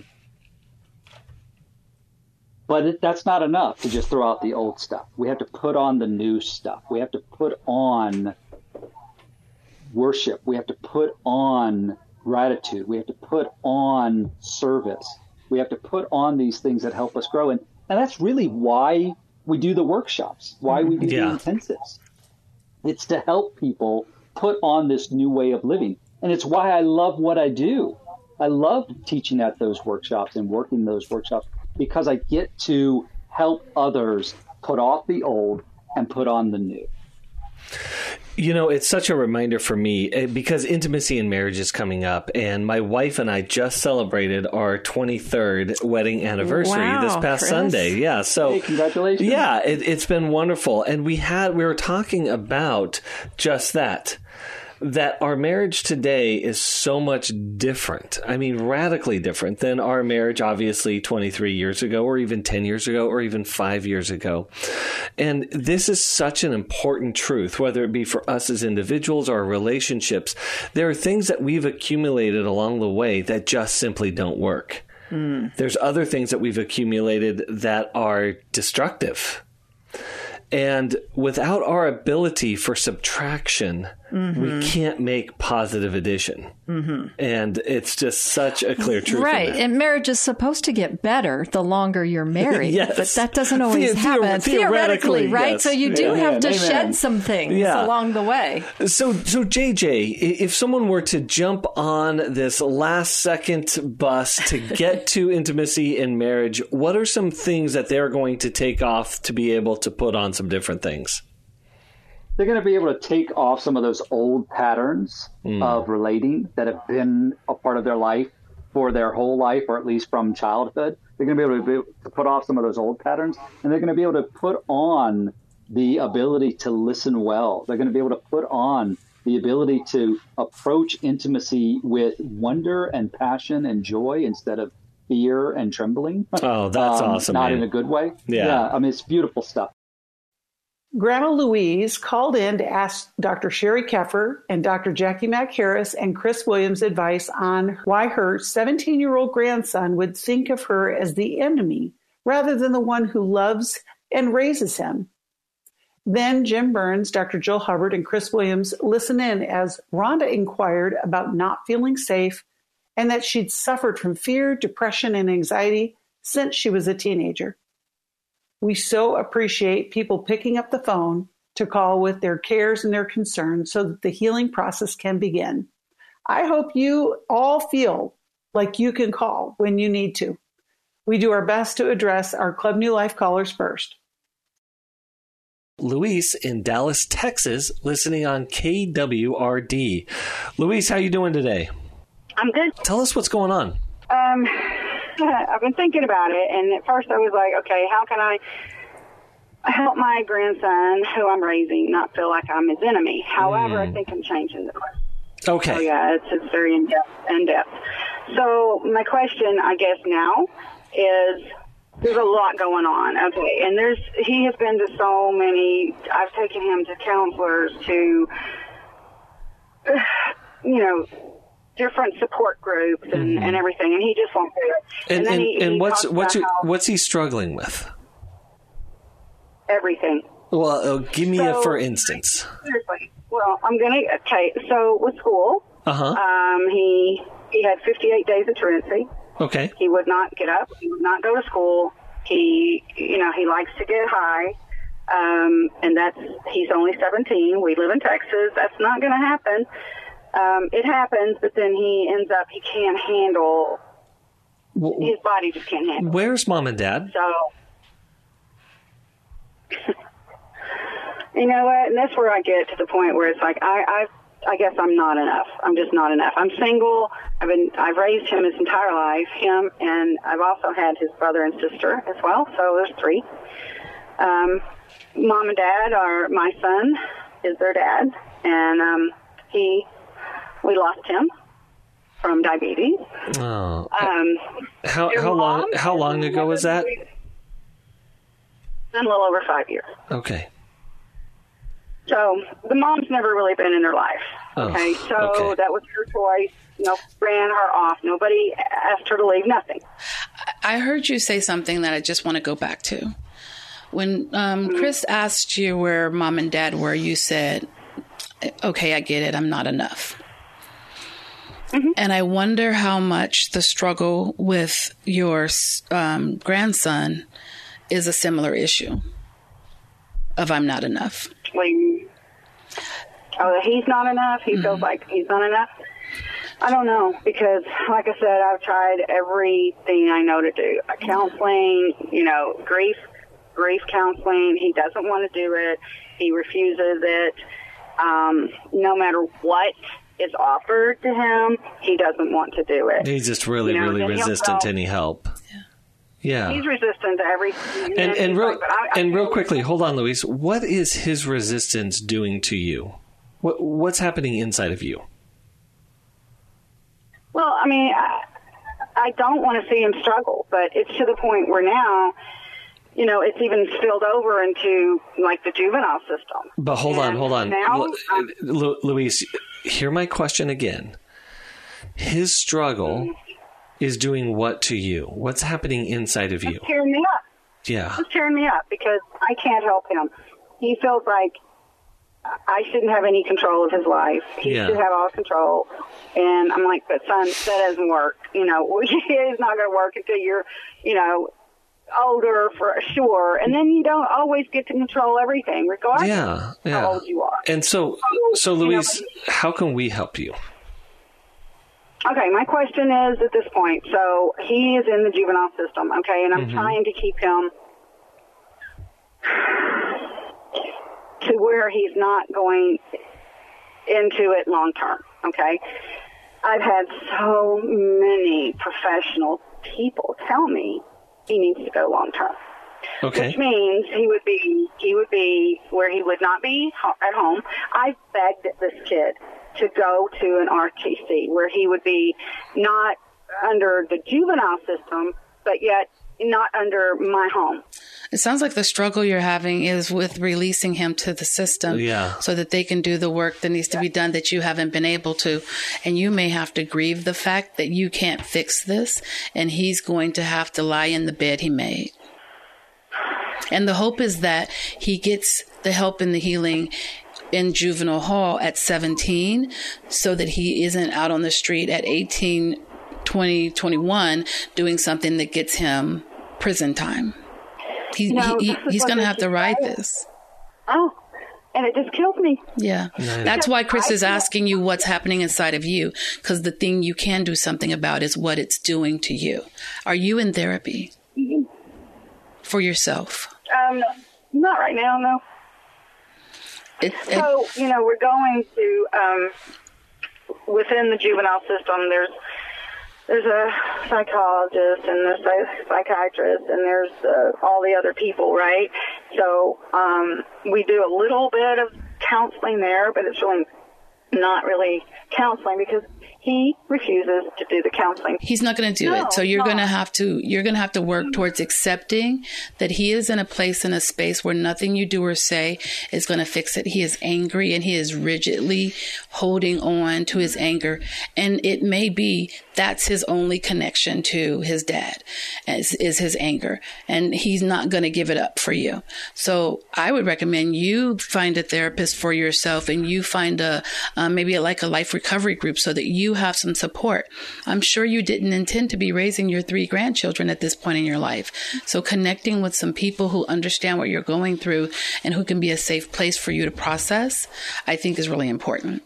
But it, that's not enough to just throw out the old stuff. We have to put on the new stuff. We have to put on worship. We have to put on gratitude. We have to put on service. We have to put on these things that help us grow. And, and that's really why we do the workshops, why we do yeah. the intensives. It's to help people put on this new way of living. And it's why I love what I do. I love teaching at those workshops and working those workshops because I get to help others put off the old and put on the new. You know, it's such a reminder for me because intimacy in marriage is coming up, and my wife and I just celebrated our twenty-third wedding anniversary wow, this past Chris. Sunday. Yeah, so hey, congratulations. Yeah, it, it's been wonderful, and we had we were talking about just that. That our marriage today is so much different. I mean, radically different than our marriage, obviously, twenty-three years ago, or even ten years ago, or even five years ago. And this is such an important truth, whether it be for us as individuals or relationships. There are things that we've accumulated along the way that just simply don't work. Mm. There's other things that we've accumulated that are destructive. And without our ability for subtraction, mm-hmm. we can't make positive addition. Mm-hmm. And it's just such a clear truth. Right. And marriage is supposed to get better the longer you're married. Yes. But that doesn't always The- happen. theoretically, Theoretically, right? yes. So you do Yeah, have to amen. shed some things Yeah. along the way. So, so J J, if someone were to jump on this last second bus to get to intimacy in marriage, what are some things that they're going to take off to be able to put on some different things? They're going to be able to take off some of those old patterns mm. of relating that have been a part of their life for their whole life, or at least from childhood. They're going to be able to, be able to put off some of those old patterns, and they're going to be able to put on the ability to listen well. They're going to be able to put on the ability to approach intimacy with wonder and passion and joy instead of fear and trembling. Oh, that's um, awesome. Not man. in a good way. Yeah. yeah. I mean, it's beautiful stuff. Grandma Louise called in to ask Doctor Sherry Keffer and Doctor Jackie Mack Harris and Chris Williams advice on why her seventeen-year-old grandson would think of her as the enemy rather than the one who loves and raises him. Then Jim Burns, Doctor Jill Hubbard, and Chris Williams listen in as Rhonda inquired about not feeling safe and that she'd suffered from fear, depression, and anxiety since she was a teenager. We so appreciate people picking up the phone to call with their cares and their concerns so that the healing process can begin. I hope you all feel like you can call when you need to. We do our best to address our Club New Life callers first. Luis in Dallas, Texas, listening on K W R D. Luis, how you doing today? I'm good. Tell us what's going on. Um, I've been thinking about it, and at first I was like, okay, how can I help my grandson, who I'm raising, not feel like I'm his enemy? However, mm. I think I'm changing the question. Okay. So, yeah, it's, it's very in-depth, in-depth. So my question, I guess, now is there's a lot going on, okay, and there's he has been to so many, I've taken him to counselors, to, you know, different support groups and, mm-hmm. and everything, and he just won't do it. And, and, and, he, and he what's what's he, how, what's he struggling with? everything. Well, uh, give me So- a for instance. Seriously. Well, I'm going to, okay, so with school, Uh-huh. um, he he had fifty-eight days of truancy. Okay. He would not get up. He would not go to school. He, you know, he likes to get high. Um, and that's, he's only seventeen. We live in Texas. That's not going to happen. Um, it happens, but then he ends up, he can't handle, W- his body just can't handle it. Where's mom and dad? So, you know what? And that's where I get to the point where it's like, I, I, I guess I'm not enough. I'm just not enough. I'm single. I've been, I've raised him his entire life, him, and I've also had his brother and sister as well. So there's three. Um, mom and dad are, my son is their dad, and um, he, we lost him from diabetes. Oh. Um, How your how long mom how long ago was that? been a little over five years. Okay. So the mom's never really been in their life. Oh, Okay, so okay. that was her choice. No, ran her off. Nobody asked her to leave. Nothing. I heard you say something that I just want to go back to. When um, Chris asked you where mom and dad were, you said, okay, I get it. I'm not enough. Mm-hmm. And I wonder how much the struggle with your um, grandson is a similar issue of I'm not enough. Like, oh, he's not enough. He mm-hmm. feels like he's not enough. I don't know, because like I said, I've tried everything I know to do. Counseling, you know, grief, grief counseling. He doesn't want to do it. He refuses it. Um, no matter what is offered to him, he doesn't want to do it. He's just really, You know, really and he'll resistant to go- any help. Yeah. He's resistant to everything. And and he's real like, but I- I and real can't- quickly, hold on, Louise. What is his resistance doing to you? What what's happening inside of you? Well, I mean, I, I don't want to see him struggle, but it's to the point where now, you know, it's even spilled over into like the juvenile system. But hold on, And hold on, now, Lu- Lu- Louise. Hear my question again. His struggle is doing what to you? What's happening inside of you? It's tearing me up. Yeah. It's tearing me up because I can't help him. He feels like I shouldn't have any control of his life. He Yeah. should have all control. And I'm like, but son, that doesn't work. You know, it's not going to work until you're, you know, older for sure. And then you don't always get to control everything, regardless Yeah, of yeah. how old you are. And so, so you know, Louise, how can we help you? Okay, my question is at this point, so he is in the juvenile system, okay, and I'm Mhm. trying to keep him to where he's not going into it long term, okay? I've had so many professional people tell me he needs to go long term. Okay. Which means he would be he would be where he would not be ho- at home. I begged this kid to go to an R T C where he would be not under the juvenile system, but yet not under my home. It sounds like the struggle you're having is with releasing him to the system Yeah. so that they can do the work that needs to be done that you haven't been able to. And you may have to grieve the fact that you can't fix this and he's going to have to lie in the bed he made. And the hope is that he gets the help and the healing in juvenile hall at seventeen so that he isn't out on the street at eighteen, twenty, twenty-one doing something that gets him prison time. He, No, he, this is he's what going to this have to is ride saying. this. Oh, and it just kills me. Yeah. Nice. That's why Chris I is can't- asking you what's happening inside of you, because the thing you can do something about is what it's doing to you. Are you in therapy for yourself? Um, not right now, no. It, it, So, you know, we're going to, um, within the juvenile system, there's there's a psychologist and there's a psychiatrist and there's uh, all the other people, right? So um, we do a little bit of counseling there, but it's really not really counseling because he refuses to do the counseling. He's not going to do no, it. So you're not. going to have to, you're going to have to work towards accepting that he is in a place, in a space where nothing you do or say is going to fix it. He is angry and he is rigidly holding on to his anger. And it may be that's his only connection to his dad is, is his anger. And he's not going to give it up for you. So I would recommend you find a therapist for yourself, and you find a, uh, maybe a, like a life recovery group so that you have some support. I'm sure you didn't intend to be raising your three grandchildren at this point in your life. So connecting with some people who understand what you're going through and who can be a safe place for you to process, I think is really important.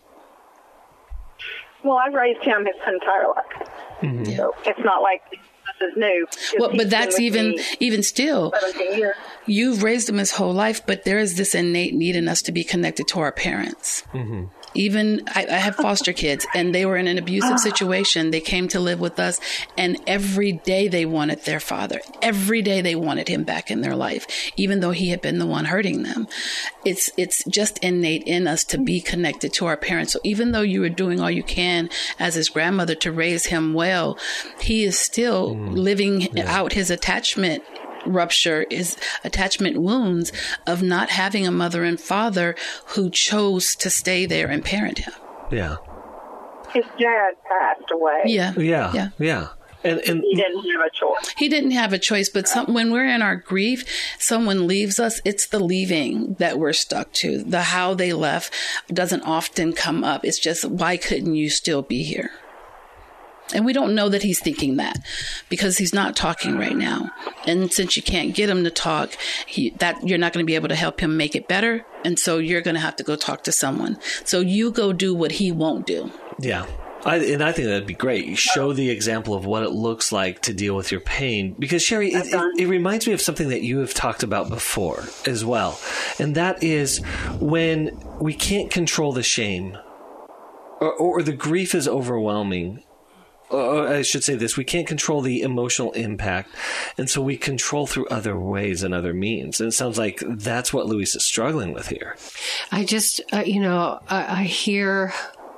Well, I've raised him his entire life. Mm-hmm. So it's not like this is new. Well, but that's even even still, you've raised him his whole life, but there is this innate need in us to be connected to our parents. Mm-hmm. Even I, I have foster kids, and they were in an abusive situation. They came to live with us, and every day they wanted their father. Every day they wanted him back in their life, even though he had been the one hurting them. It's it's just innate in us to be connected to our parents. So even though you were doing all you can as his grandmother to raise him well, he is still mm. living yeah. out his attachment rupture, his attachment wounds of not having a mother and father who chose to stay there and parent him. Yeah. His dad passed away. Yeah. Yeah. Yeah. Yeah. And, and he didn't have a choice. He didn't have a choice, but some, when we're in our grief, someone leaves us, it's the leaving that we're stuck to. The how they left doesn't often come up. It's just, why couldn't you still be here? And we don't know that he's thinking that because he's not talking right now. And since you can't get him to talk, he, that you're not going to be able to help him make it better. And so you're going to have to go talk to someone. So you go do what he won't do. Yeah. I, and I think that'd be great. You show the example of what it looks like to deal with your pain. Because, Sherry, it, it, it reminds me of something that you have talked about before as well. And that is when we can't control the shame or, or the grief is overwhelming. Or I should say this, we can't control the emotional impact, and so we control through other ways and other means. And it sounds like that's what Louise is struggling with here. I just, uh, you know, I, I hear,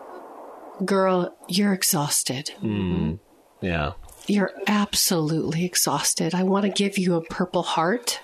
girl, you're exhausted. Mm, yeah. You're absolutely exhausted. I want to give you a Purple Heart.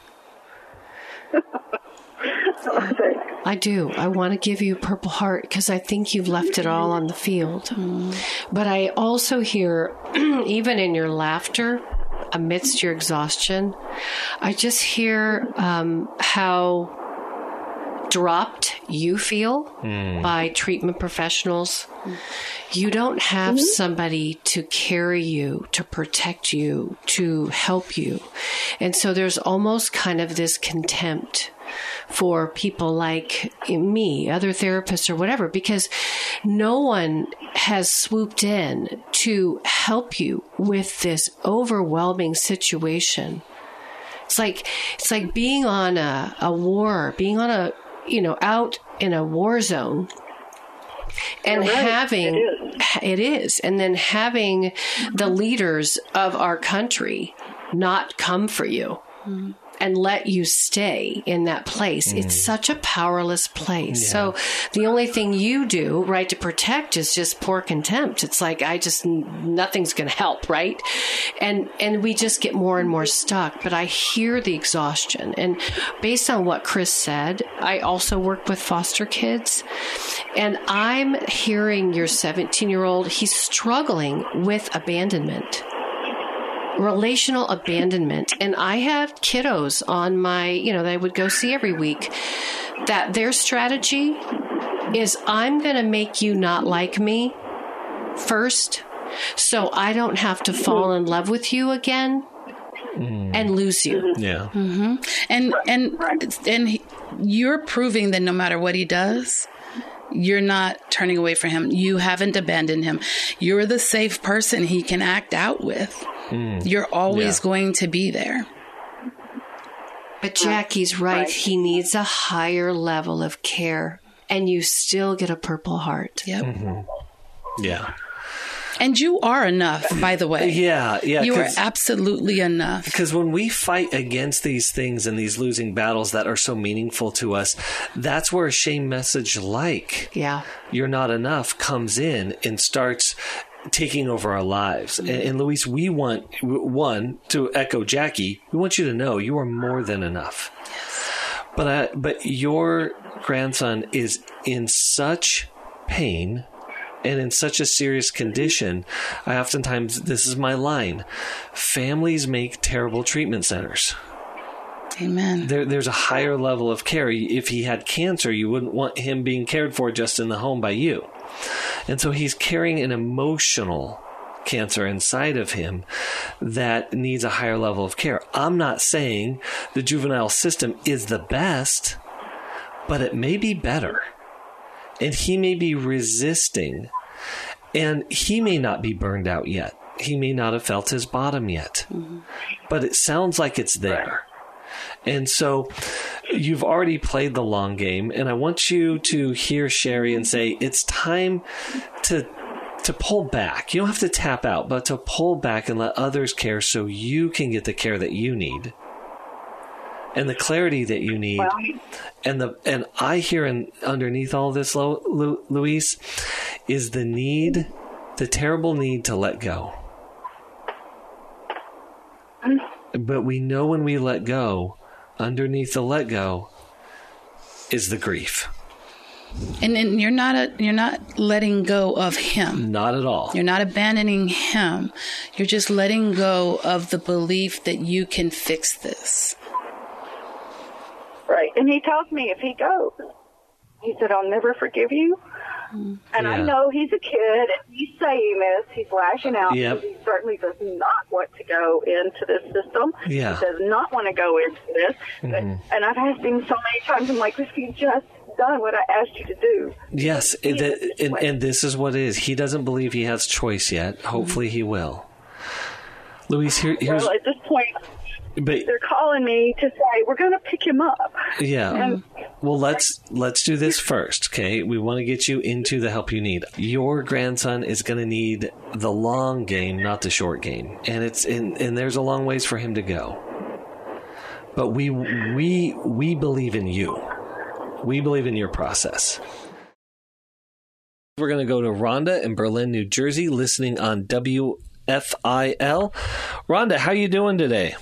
I do. I want to give you a Purple Heart because I think you've left it all on the field. Mm. But I also hear, even in your laughter, amidst your exhaustion, I just hear um, how dropped you feel mm. by treatment professionals. You don't have mm-hmm. somebody to carry you, to protect you, to help you. And so there's almost kind of this contempt for people like me, other therapists or whatever, because no one has swooped in to help you with this overwhelming situation. It's like, it's like being on a, a war, being on a, you know, out in a war zone and right. having, it is. it is, and then having the leaders of our country not come for you. Mm-hmm. and let you stay in that place. Mm. It's such a powerless place. Yeah. So the only thing you do, right, to protect is just pour contempt. It's like, I just, nothing's going to help, right? And, and we just get more and more stuck. But I hear the exhaustion. And based on what Chris said, I also work with foster kids. And I'm hearing your seventeen-year-old, he's struggling with abandonment. Relational abandonment. And I have kiddos on my, you know, that I would go see every week, that their strategy is, I'm going to make you not like me first, so I don't have to fall in love with you again mm. and lose you. Yeah. Mm-hmm. And, and, and he, you're proving that no matter what he does, you're not turning away from him. You haven't abandoned him. You're the safe person he can act out with. Mm. You're always yeah. going to be there. But Jackie's right. He needs a higher level of care, and you still get a Purple Heart. Yep. Mm-hmm. Yeah. And you are enough, by the way. Yeah, yeah. You are absolutely enough. Because when we fight against these things and these losing battles that are so meaningful to us, that's where a shame message like yeah. "you're not enough" comes in and starts taking over our lives. And, and Luis, we want, one, to echo Jackie, we want you to know you are more than enough. But uh, but your grandson is in such pain and in such a serious condition. I oftentimes, this is my line, families make terrible treatment centers. Amen. There, there's a higher level of care. If he had cancer, you wouldn't want him being cared for just in the home by you. And so he's carrying an emotional cancer inside of him that needs a higher level of care. I'm not saying the juvenile system is the best, but it may be better. And he may be resisting, and he may not be burned out yet. He may not have felt his bottom yet, mm-hmm. but it sounds like it's there. And so you've already played the long game, and I want you to hear Sherry and say, it's time to to pull back. You don't have to tap out, but to pull back and let others care so you can get the care that you need and the clarity that you need. Well, and the and I hear in, underneath all this, Lu, Lu, Luis, is the need, the terrible need to let go. But we know when we let go, underneath the let go is the grief. And then you're not a, you're not letting go of him. Not at all. You're not abandoning him. You're just letting go of the belief that you can fix this. Right. And he tells me if he goes, he said, I'll never forgive you. And yeah. I know he's a kid, and he's saying this, he's lashing out, yep. because he certainly does not want to go into this system. Yeah. He does not want to go into this. Mm-hmm. And I've asked him so many times, I'm like, if you just done what I asked you to do. Yes, and, the, and, and this is what it is. He doesn't believe he has choice yet. Hopefully he will. Luis, here, here's... Well, at this point... But, they're calling me to say we're going to pick him up. Yeah. And, well, let's let's do this first, okay? We want to get you into the help you need. Your grandson is going to need the long game, not the short game, and it's in, and there's a long ways for him to go. But we we we believe in you. We believe in your process. We're going to go to Rhonda in Berlin, New Jersey, listening on W F I L. Rhonda, how you doing today?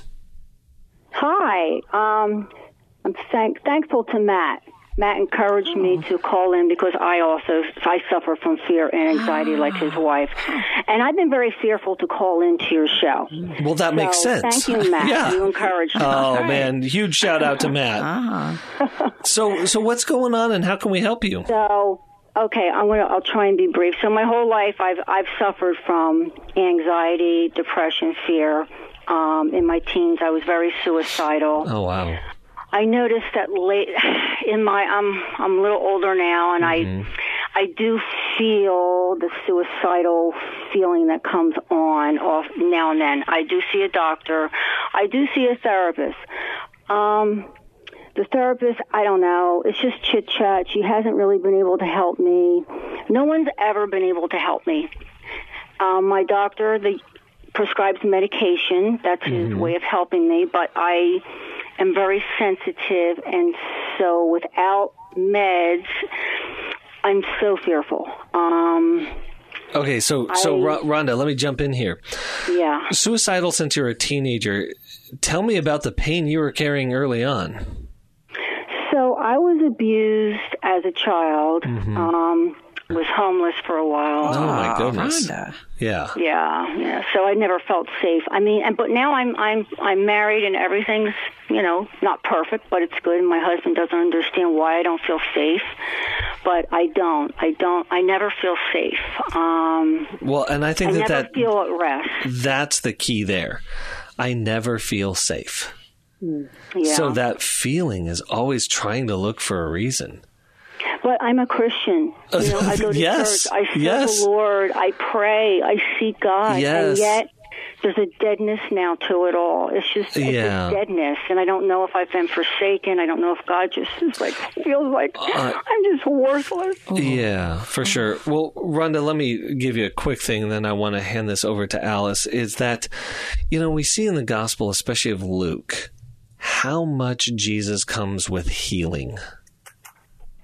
Hi. Um, I'm thank- thankful to Matt. Matt encouraged me to call in because I also I suffer from fear and anxiety like his wife. And I've been very fearful to call into your show. Well, that so makes sense. Thank you, Matt. Yeah. You encouraged me. Oh, right. Man. Huge shout out to Matt. Uh-huh. so, so what's going on and how can we help you? So, okay, I'm gonna. I'll try and be brief. So, my whole life, I've I've suffered from anxiety, depression, fear. Um, in my teens, I was very suicidal. Oh wow! I noticed that late in my. I'm I'm a little older now, and mm-hmm. I I do feel the suicidal feeling that comes on off now and then. I do see a doctor. I do see a therapist. Um, the therapist, I don't know. It's just chit chat. She hasn't really been able to help me. No one's ever been able to help me. Um, my doctor, the prescribes medication. That's his mm-hmm. way of helping me, but I am very sensitive, and so without meds, I'm so fearful. Um, okay, so so I, Rhonda, let me jump in here. Yeah. Suicidal since you were a teenager. Tell me about the pain you were carrying early on. So I was abused as a child. Mm-hmm. Um was homeless for a while. Oh my goodness! Rhonda. Yeah, yeah, yeah. So I never felt safe. I mean, and but now I'm I'm I'm married and everything's you know not perfect, but it's good. And my husband doesn't understand why I don't feel safe, but I don't. I don't. I never feel safe. Um, well, and I think I that never that feel at rest. That's the key there. I never feel safe. Mm, yeah. So that feeling is always trying to look for a reason. But I'm a Christian. You know, I go to yes. church. I serve yes. the Lord. I pray. I seek God. Yes. And yet there's a deadness now to it all. It's just it's yeah. a deadness. And I don't know if I've been forsaken. I don't know if God just is like feels like uh, I'm just worthless. Yeah, for sure. Well, Rhonda, let me give you a quick thing, and then I want to hand this over to Alice, is that, you know, we see in the gospel, especially of Luke, how much Jesus comes with healing.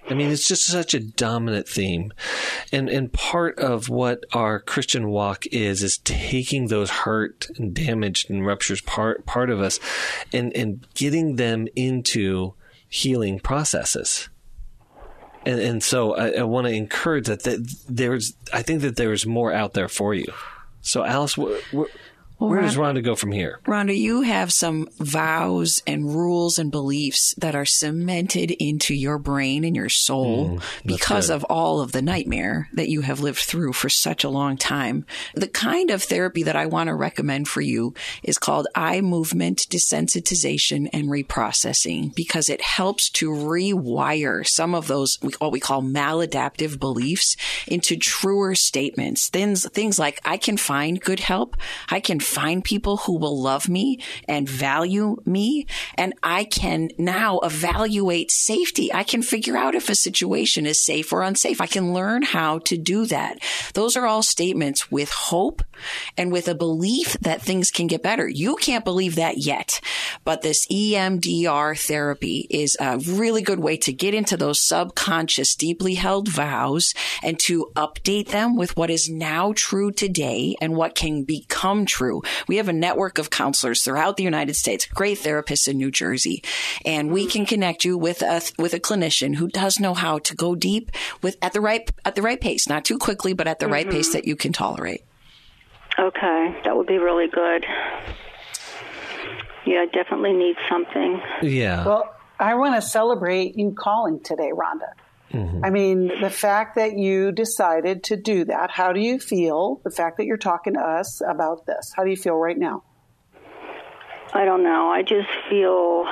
I mean, it's just such a dominant theme. And and part of what our Christian walk is, is taking those hurt and damaged and ruptures part part of us and, and getting them into healing processes. And and so I, I want to encourage that, that there's, I think that there's more out there for you. So Alice, wh- wh- Well, where Rhonda, does Rhonda go from here? Rhonda, you have some vows and rules and beliefs that are cemented into your brain and your soul Mm, because good. of all of the nightmare that you have lived through for such a long time. The kind of therapy that I want to recommend for you is called eye movement desensitization and reprocessing, because it helps to rewire some of those, what we call maladaptive beliefs, into truer statements. Things, things like, I can find good help. I can find people who will love me and value me. And I can now evaluate safety. I can figure out if a situation is safe or unsafe. I can learn how to do that. Those are all statements with hope and with a belief that things can get better. You can't believe that yet, but this E M D R therapy is a really good way to get into those subconscious, deeply held vows and to update them with what is now true today and what can become true. We have a network of counselors throughout the United States, great therapists in New Jersey, and we can connect you with a with a clinician who does know how to go deep with at the right at the right pace, not too quickly, but at the mm-hmm. right pace that you can tolerate. Okay, that would be really good. Yeah, I definitely need something. Yeah. Well, I want to celebrate you calling today, Rhonda. Mm-hmm. I mean, the fact that you decided to do that, how do you feel? The fact that you're talking to us about this, how do you feel right now? I don't know. I just feel,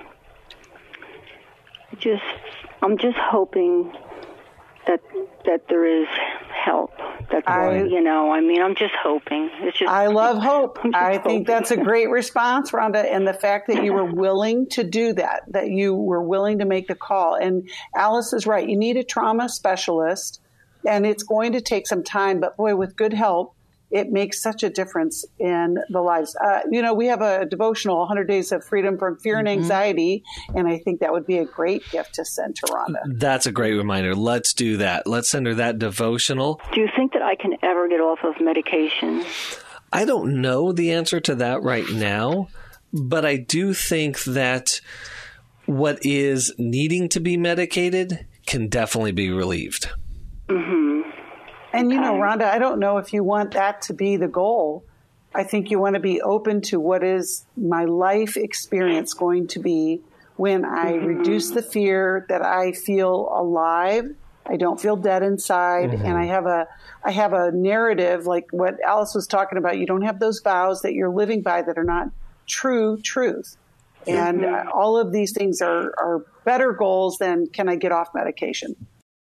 just, I'm just hoping that that there is help. That's I, you know, I mean, I'm just hoping. It's just. I love hope. I hoping. think that's a great response, Rhonda, and the fact that you were willing to do that, that you were willing to make the call. And Alice is right. You need a trauma specialist, and it's going to take some time, but boy, with good help, it makes such a difference in the lives. Uh, you know, we have a devotional, one hundred days of Freedom from Fear and Anxiety, mm-hmm. and I think that would be a great gift to send to Rhonda. That's a great reminder. Let's do that. Let's send her that devotional. Do you think that I can ever get off of medication? I don't know the answer to that right now, but I do think that what is needing to be medicated can definitely be relieved. Mm-hmm. And, you know, Rhonda, I don't know if you want that to be the goal. I think you want to be open to what is my life experience going to be when I mm-hmm. reduce the fear, that I feel alive, I don't feel dead inside, mm-hmm. and I have a I have a narrative like what Alice was talking about. You don't have those vows that you're living by that are not true truth. And mm-hmm. uh, all of these things are, are better goals than can I get off medication?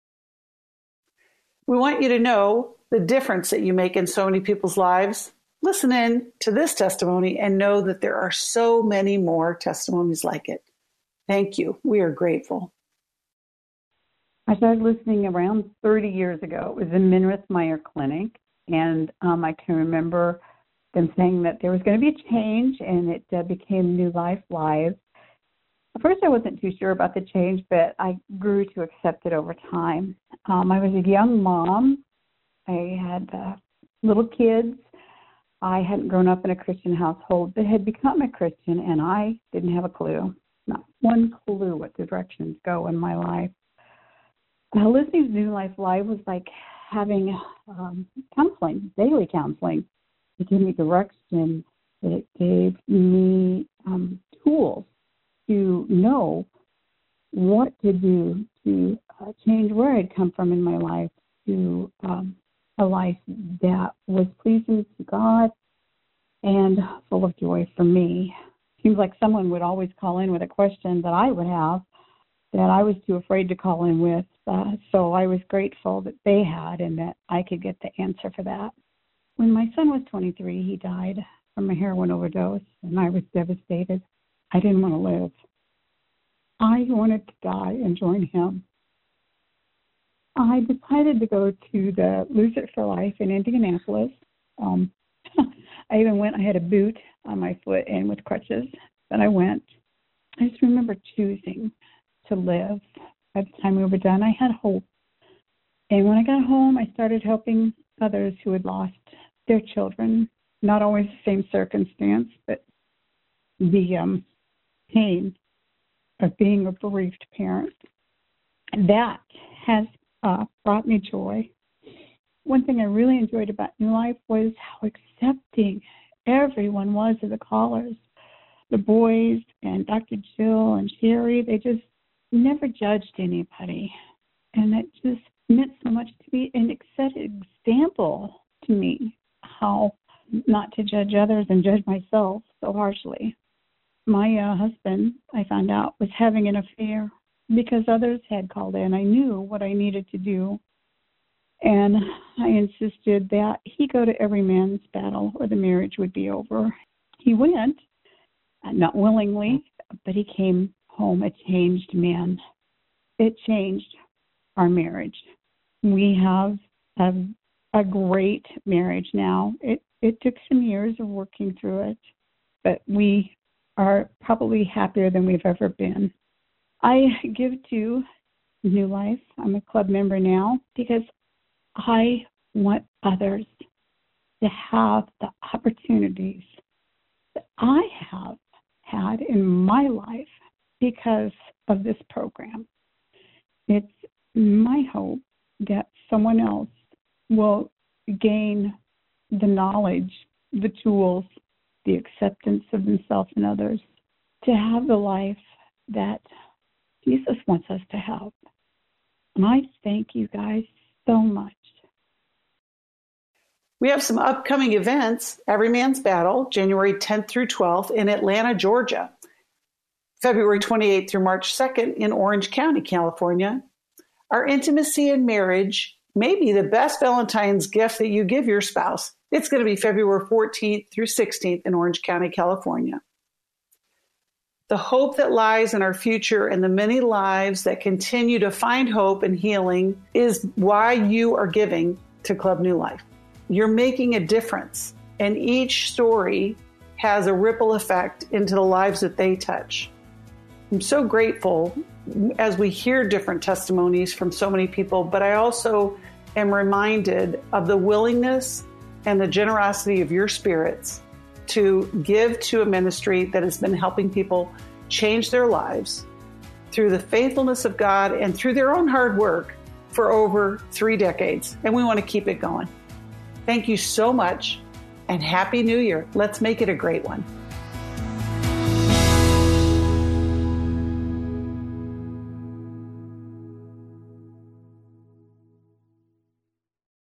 We want you to know the difference that you make in so many people's lives. Listen in to this testimony and know that there are so many more testimonies like it. Thank you. We are grateful. I started listening around thirty years ago. It was in Minirth Meyer Clinic, and um, I can remember them saying that there was going to be a change, and it uh, became New Life Live. At first, I wasn't too sure about the change, but I grew to accept it over time. Um, I was a young mom. I had uh, little kids. I hadn't grown up in a Christian household, but had become a Christian, and I didn't have a clue, not one clue what the directions go in my life. Uh, listening to New Life Live was like having um, counseling, daily counseling. It gave me direction. It gave me um, tools to know what to do to uh, change where I'd come from in my life to um, a life that was pleasing to God and full of joy for me. Seems like someone would always call in with a question that I would have that I was too afraid to call in with. Uh, so I was grateful that they had and that I could get the answer for that. When my son was twenty-three, he died from a heroin overdose, and I was devastated. I didn't want to live. I wanted to die and join him. I decided to go to the Lose It for Life in Indianapolis. Um, I even went, I had a boot on my foot and with crutches, but I went. I just remember choosing to live. by the time we were done, I had hope. And when I got home, I started helping others who had lost their children. Not always the same circumstance, but the um, pain of being a bereaved parent. That has uh, brought me joy. One thing I really enjoyed about New Life was how accepting everyone was of the callers. The boys and Doctor Jill and Sherry, they just never judged anybody. And that just meant so much to me, and it set an example to me how not to judge others and judge myself so harshly. My uh, husband, I found out, was having an affair because others had called in. I knew what I needed to do, and I insisted that he go to every man's battle or the marriage would be over. He went, not willingly, but he came home a changed man. It changed our marriage. We have a, a great marriage now. It it took some years of working through it, but we are probably happier than we've ever been. I give to New Life. I'm a club member now because I want others to have the opportunities that I have had in my life because of this program. It's my hope that someone else will gain the knowledge, the tools, the acceptance of themselves and others to have the life that Jesus wants us to have. And I thank you guys so much. We have some upcoming events. Every Man's Battle, January tenth through twelfth in Atlanta, Georgia. February twenty-eighth through March second in Orange County, California. Our intimacy in marriage may be the best Valentine's gift that you give your spouse. It's going to be February fourteenth through sixteenth in Orange County, California. The hope that lies in our future and the many lives that continue to find hope and healing is why you are giving to Club New Life. You're making a difference, and each story has a ripple effect into the lives that they touch. I'm so grateful as we hear different testimonies from so many people, but I also am reminded of the willingness and the generosity of your spirits to give to a ministry that has been helping people change their lives through the faithfulness of God and through their own hard work for over three decades. And we want to keep it going. Thank you so much, and Happy New Year. Let's make it a great one.